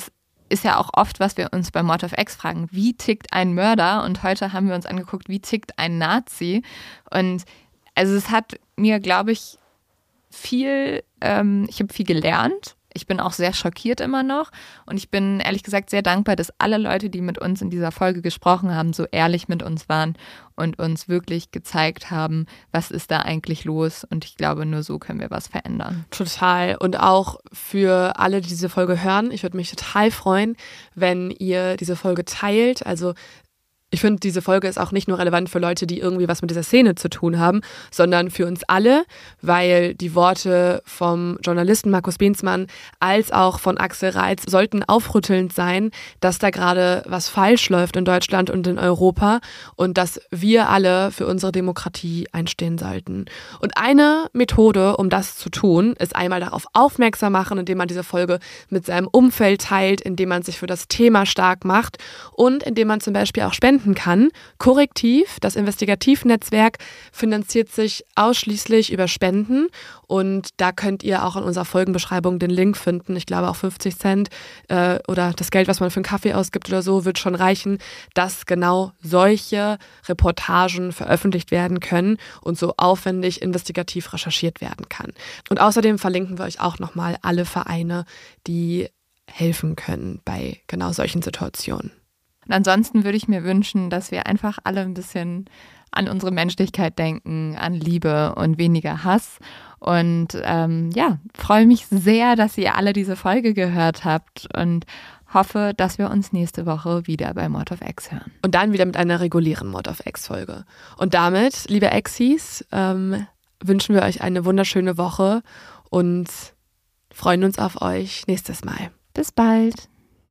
ja auch oft, was wir uns bei Mord of X fragen. Wie tickt ein Mörder? Und heute haben wir uns angeguckt, wie tickt ein Nazi? Und also es hat mir, glaube ich, ich habe viel gelernt. Ich bin auch sehr schockiert immer noch und ich bin ehrlich gesagt sehr dankbar, dass alle Leute, die mit uns in dieser Folge gesprochen haben, so ehrlich mit uns waren und uns wirklich gezeigt haben, was ist da eigentlich los, und ich glaube, nur so können wir was verändern. Total. Und auch für alle, die diese Folge hören, ich würde mich total freuen, wenn ihr diese Folge teilt. Also ich finde, diese Folge ist auch nicht nur relevant für Leute, die irgendwie was mit dieser Szene zu tun haben, sondern für uns alle, weil die Worte vom Journalisten Markus Beenzmann als auch von Axel Reitz sollten aufrüttelnd sein, dass da gerade was falsch läuft in Deutschland und in Europa und dass wir alle für unsere Demokratie einstehen sollten. Und eine Methode, um das zu tun, ist einmal darauf aufmerksam machen, indem man diese Folge mit seinem Umfeld teilt, indem man sich für das Thema stark macht und indem man zum Beispiel auch spenden kann. Korrektiv, das Investigativnetzwerk, finanziert sich ausschließlich über Spenden und da könnt ihr auch in unserer Folgenbeschreibung den Link finden. Ich glaube auch 50 Cent oder das Geld, was man für einen Kaffee ausgibt oder so, wird schon reichen, dass genau solche Reportagen veröffentlicht werden können und so aufwendig investigativ recherchiert werden kann. Und außerdem verlinken wir euch auch nochmal alle Vereine, die helfen können bei genau solchen Situationen. Und ansonsten würde ich mir wünschen, dass wir einfach alle ein bisschen an unsere Menschlichkeit denken, an Liebe und weniger Hass. Und freue mich sehr, dass ihr alle diese Folge gehört habt und hoffe, dass wir uns nächste Woche wieder bei Mord of X hören. Und dann wieder mit einer regulären Mord of X-Folge. Und damit, liebe Exis, wünschen wir euch eine wunderschöne Woche und freuen uns auf euch nächstes Mal. Bis bald.